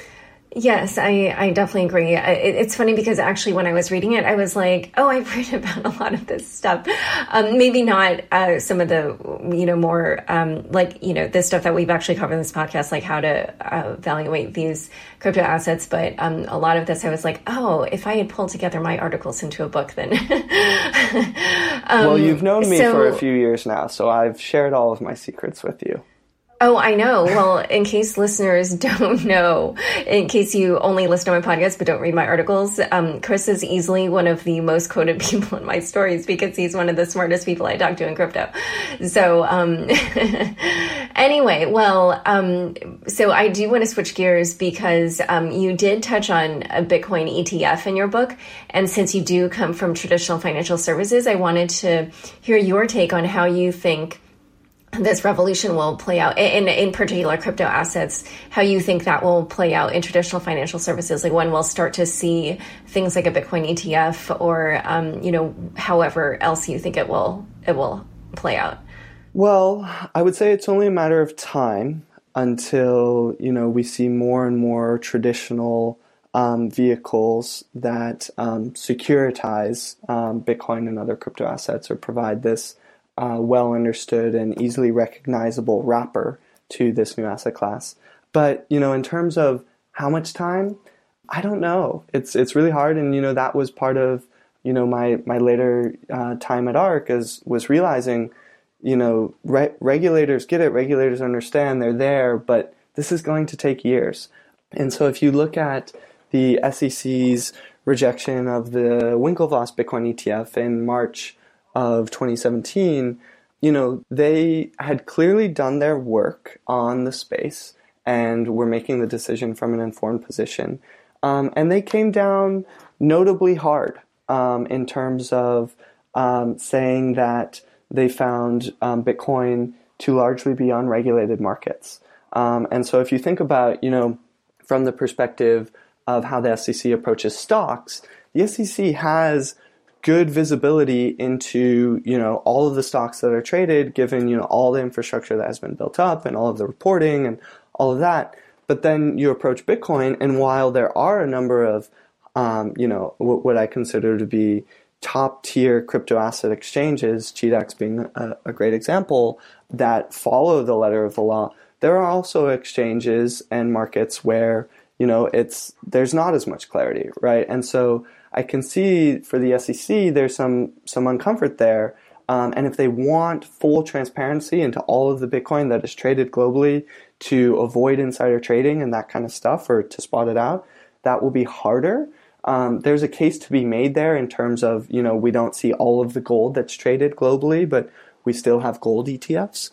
Yes, I, I definitely agree. It, it's funny because actually when I was reading it, I was like, oh, I've read about a lot of this stuff. Um, maybe not uh, some of the, you know, more um, like, you know, the stuff that we've actually covered in this podcast, like how to uh, evaluate these crypto assets. But um, a lot of this, I was like, oh, if I had pulled together my articles into a book, then. um, well, you've known me so, for a few years now, so I've shared all of my secrets with you. Oh, I know. Well, in case listeners don't know, in case you only listen to my podcast but don't read my articles, um, Chris is easily one of the most quoted people in my stories because he's one of the smartest people I talk to in crypto. So um, anyway, well, um, so I do want to switch gears because um, you did touch on a Bitcoin E T F in your book. And since you do come from traditional financial services, I wanted to hear your take on how you think this revolution will play out, in in particular crypto assets, how you think that will play out in traditional financial services, like when we'll start to see things like a Bitcoin E T F or, um, you know, however else you think it will it will play out. Well, I would say it's only a matter of time until, you know, we see more and more traditional um, vehicles that um, securitize um, Bitcoin and other crypto assets or provide this Uh, well understood and easily recognizable wrapper to this new asset class. But, you know, in terms of how much time, I don't know. It's it's really hard. And, you know, that was part of, you know, my, my later uh, time at ARK is, was realizing, you know, re- regulators get it, regulators understand, they're there, but this is going to take years. And so if you look at the S E C's rejection of the Winklevoss Bitcoin E T F in March of twenty seventeen, you know, they had clearly done their work on the space and were making the decision from an informed position. Um, and they came down notably hard um, in terms of um, saying that they found um, Bitcoin to largely be unregulated markets. Um, and so if you think about, you know, from the perspective of how the S E C approaches stocks, the S E C has good visibility into, you know, all of the stocks that are traded, given, you know, all the infrastructure that has been built up and all of the reporting and all of that. But then you approach Bitcoin, and while there are a number of, um, you know, what, what I consider to be top tier crypto asset exchanges, G D E X being a, a great example, that follow the letter of the law, there are also exchanges and markets where, you know, it's there's not as much clarity, right? And so I can see for the S E C there's some some uncomfort there, um, and if they want full transparency into all of the Bitcoin that is traded globally to avoid insider trading and that kind of stuff, or to spot it out, that will be harder. Um, there's a case to be made there in terms of, you know, we don't see all of the gold that's traded globally, but we still have gold E T Fs.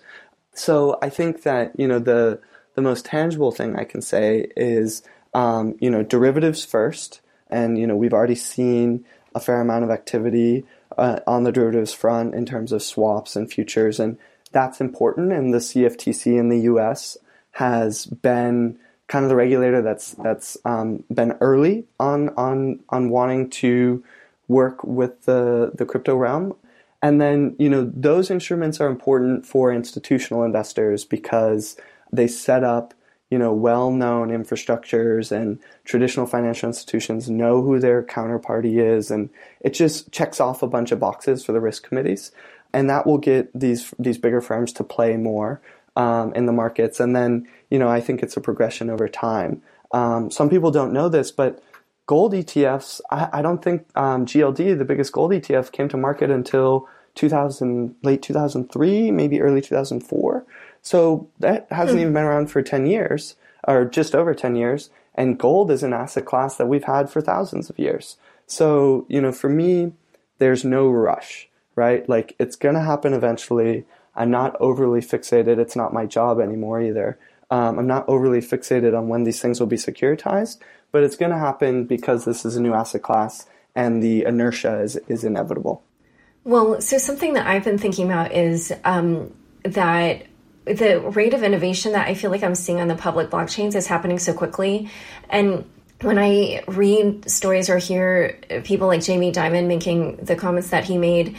So I think that, you know, the the most tangible thing I can say is, um, you know, derivatives first. And, you know, we've already seen a fair amount of activity uh, on the derivatives front in terms of swaps and futures, and that's important. And the C F T C in the U S has been kind of the regulator that's that's um, been early on on on wanting to work with the the crypto realm. And then, you know, those instruments are important for institutional investors because they set up, you know, well-known infrastructures, and traditional financial institutions know who their counterparty is, and it just checks off a bunch of boxes for the risk committees, and that will get these these bigger firms to play more um, in the markets. And then, you know, I think it's a progression over time. Um, some people don't know this, but gold E T Fs, I, I don't think um, G L D, the biggest gold E T F, came to market until two thousand, late two thousand three, maybe early two thousand four. So that hasn't mm. even been around for ten years, or just over ten years. And gold is an asset class that we've had for thousands of years. So, you know, for me, there's no rush, right? Like, it's going to happen eventually. I'm not overly fixated. It's not my job anymore either. Um, I'm not overly fixated on when these things will be securitized, but it's going to happen because this is a new asset class and the inertia is, is inevitable. Well, so something that I've been thinking about is um, that the rate of innovation that I feel like I'm seeing on the public blockchains is happening so quickly. And when I read stories or hear people like Jamie Dimon making the comments that he made,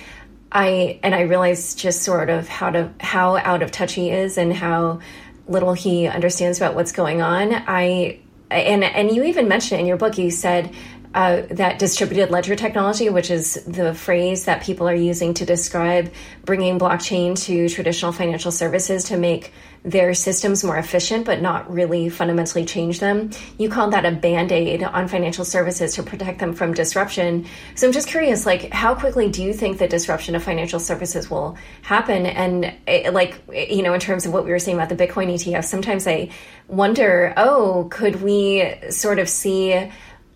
I and I realize just sort of how to how out of touch he is and how little he understands about what's going on. I and and you even mentioned it in your book. You said uh, that distributed ledger technology, which is the phrase that people are using to describe bringing blockchain to traditional financial services to make their systems more efficient, but not really fundamentally change them. You called that a Band-Aid on financial services to protect them from disruption. So I'm just curious, like, how quickly do you think the disruption of financial services will happen? And it, like, you know, in terms of what we were saying about the Bitcoin E T F, sometimes I wonder, oh, could we sort of see,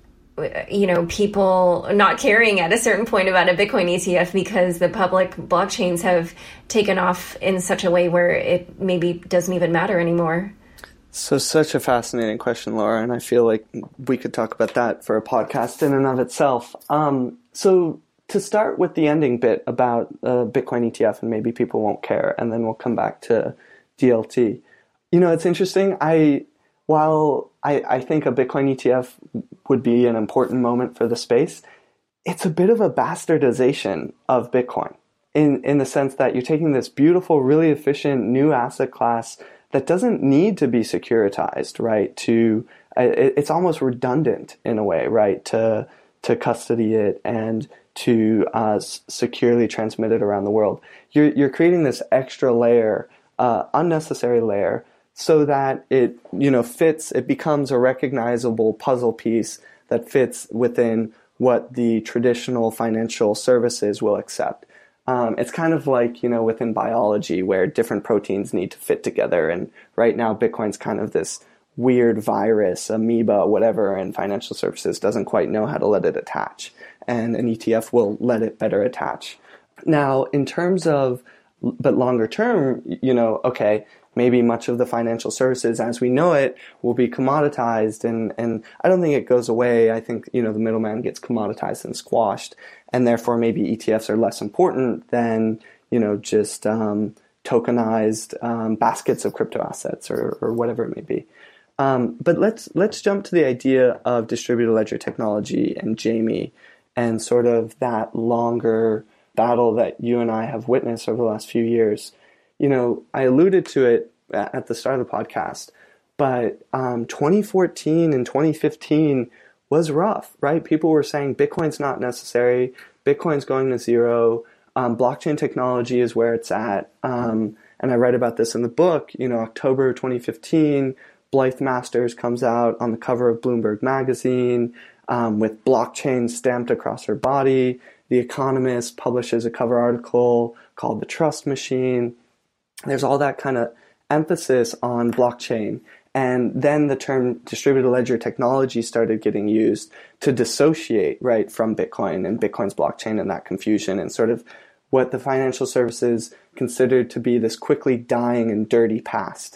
you know, people not caring at a certain point about a Bitcoin E T F because the public blockchains have taken off in such a way where it maybe doesn't even matter anymore? So such a fascinating question, Laura, and I feel like we could talk about that for a podcast in and of itself. Um, so to start with the ending bit about uh, Bitcoin E T F, and maybe people won't care, and then we'll come back to D L T. You know, it's interesting. I While I, I think a Bitcoin E T F would be an important moment for the space, it's a bit of a bastardization of Bitcoin in, in the sense that you're taking this beautiful, really efficient new asset class that doesn't need to be securitized, right? To it, it's almost redundant in a way, right? To to custody it and to uh, securely transmit it around the world. You're you're creating this extra layer, uh, unnecessary layer, so that it, you know, fits, it becomes a recognizable puzzle piece that fits within what the traditional financial services will accept. Um, it's kind of like, you know, within biology where different proteins need to fit together. And right now, Bitcoin's kind of this weird virus, amoeba, whatever, and financial services doesn't quite know how to let it attach. And an E T F will let it better attach. Now, in terms of, but longer term, you know, okay, maybe much of the financial services as we know it will be commoditized, and, and I don't think it goes away. I think, you know, the middleman gets commoditized and squashed, and therefore maybe E T Fs are less important than, you know, just um, tokenized um, baskets of crypto assets or, or whatever it may be. Um, but let's let's jump to the idea of distributed ledger technology and Jamie and sort of that longer battle that you and I have witnessed over the last few years. You know, I alluded to it at the start of the podcast, but um, twenty fourteen and twenty fifteen was rough, right? People were saying Bitcoin's not necessary, Bitcoin's going to zero, um, blockchain technology is where it's at. Um, and I write about this in the book. You know, October twenty fifteen, Blythe Masters comes out on the cover of Bloomberg magazine um, with blockchain stamped across her body. The Economist publishes a cover article called The Trust Machine. There's all that kind of emphasis on blockchain. And then the term distributed ledger technology started getting used to dissociate, right, from Bitcoin and Bitcoin's blockchain and that confusion and sort of what the financial services considered to be this quickly dying and dirty past.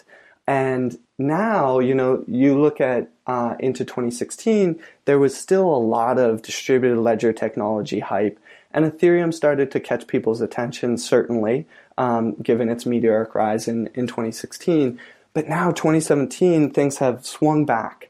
And now, you know, you look at uh, into twenty sixteen, there was still a lot of distributed ledger technology hype, and Ethereum started to catch people's attention, certainly, um, given its meteoric rise in, in twenty sixteen. But now, twenty seventeen, things have swung back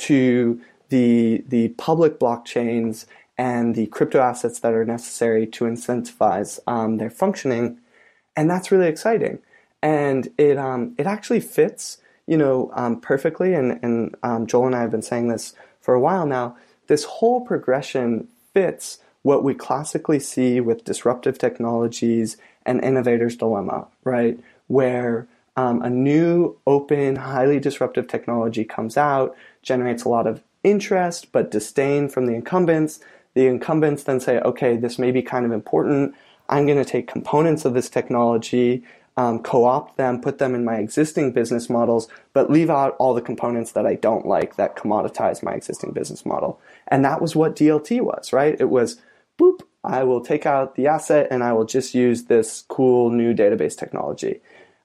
to the, the public blockchains and the crypto assets that are necessary to incentivize um, their functioning, and that's really exciting. And it um, it actually fits, you know, um, perfectly. And, and um, Joel and I have been saying this for a while now. This whole progression fits what we classically see with disruptive technologies and innovators' dilemma, right? Where um, a new, open, highly disruptive technology comes out, generates a lot of interest but disdain from the incumbents. The incumbents then say, okay, this may be kind of important. I'm going to take components of this technology, Um, co-opt them, put them in my existing business models, but leave out all the components that I don't like that commoditize my existing business model. And that was what D L T was, right? It was, boop, I will take out the asset and I will just use this cool new database technology.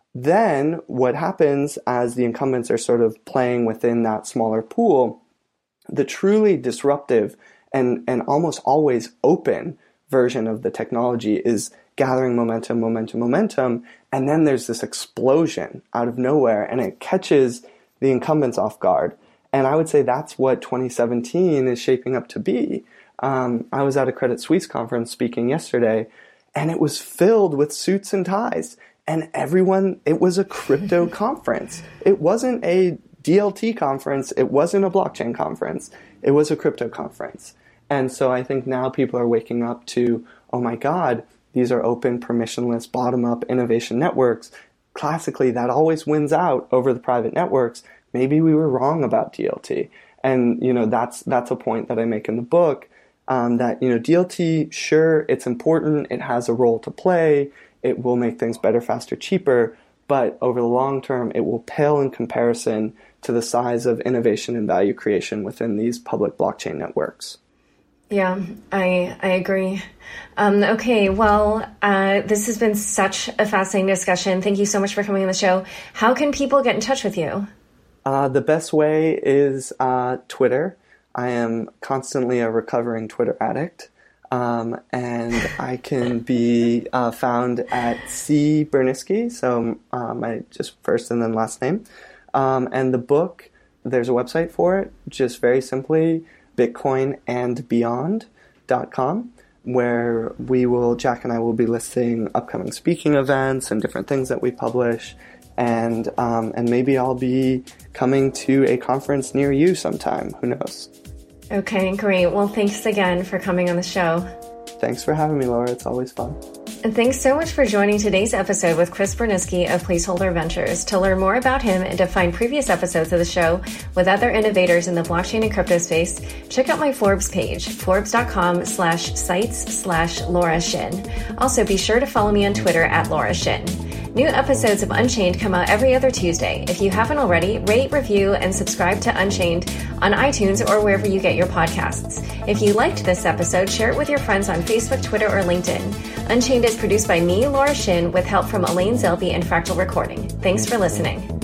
Then what happens as the incumbents are sort of playing within that smaller pool, the truly disruptive and, and almost always open version of the technology is gathering momentum, momentum, momentum, and then there's this explosion out of nowhere, and it catches the incumbents off guard. And I would say that's what twenty seventeen is shaping up to be. Um, I was at a Credit Suisse conference speaking yesterday, and it was filled with suits and ties, and everyone, it was a crypto conference. It wasn't a D L T conference. It wasn't a blockchain conference. It was a crypto conference. And so I think now people are waking up to, oh my God, these are open, permissionless, bottom-up innovation networks. Classically, that always wins out over the private networks. Maybe we were wrong about D L T. And, you know, that's that's a point that I make in the book, um, that, you know, D L T, sure, it's important. It has a role to play. It will make things better, faster, cheaper. But over the long term, it will pale in comparison to the size of innovation and value creation within these public blockchain networks. Yeah, I I agree. Um, okay, well, uh, this has been such a fascinating discussion. Thank you so much for coming on the show. How can people get in touch with you? Uh, the best way is uh, Twitter. I am constantly a recovering Twitter addict. Um, and I can be uh, found at C. Burniske, so uh, my just first and then last name. Um, and the book, there's a website for it, just very simply, bitcoin and beyond dot com, where we will, Jack and I will be listing upcoming speaking events and different things that we publish. And um, and maybe I'll be coming to a conference near you sometime. Who knows? Okay, great. Well, thanks again for coming on the show. Thanks for having me, Laura. It's always fun. And thanks so much for joining today's episode with Chris Burniske of Placeholder Ventures. To learn more about him and to find previous episodes of the show with other innovators in the blockchain and crypto space, check out my Forbes page, forbes.com slash sites slash Laura Shin. Also, be sure to follow me on Twitter at Laura Shin. New episodes of Unchained come out every other Tuesday. If you haven't already, rate, review, and subscribe to Unchained on iTunes or wherever you get your podcasts. If you liked this episode, share it with your friends on Facebook, Twitter, or LinkedIn. Unchained is produced by me, Laura Shin, with help from Elaine Zelby and Fractal Recording. Thanks for listening.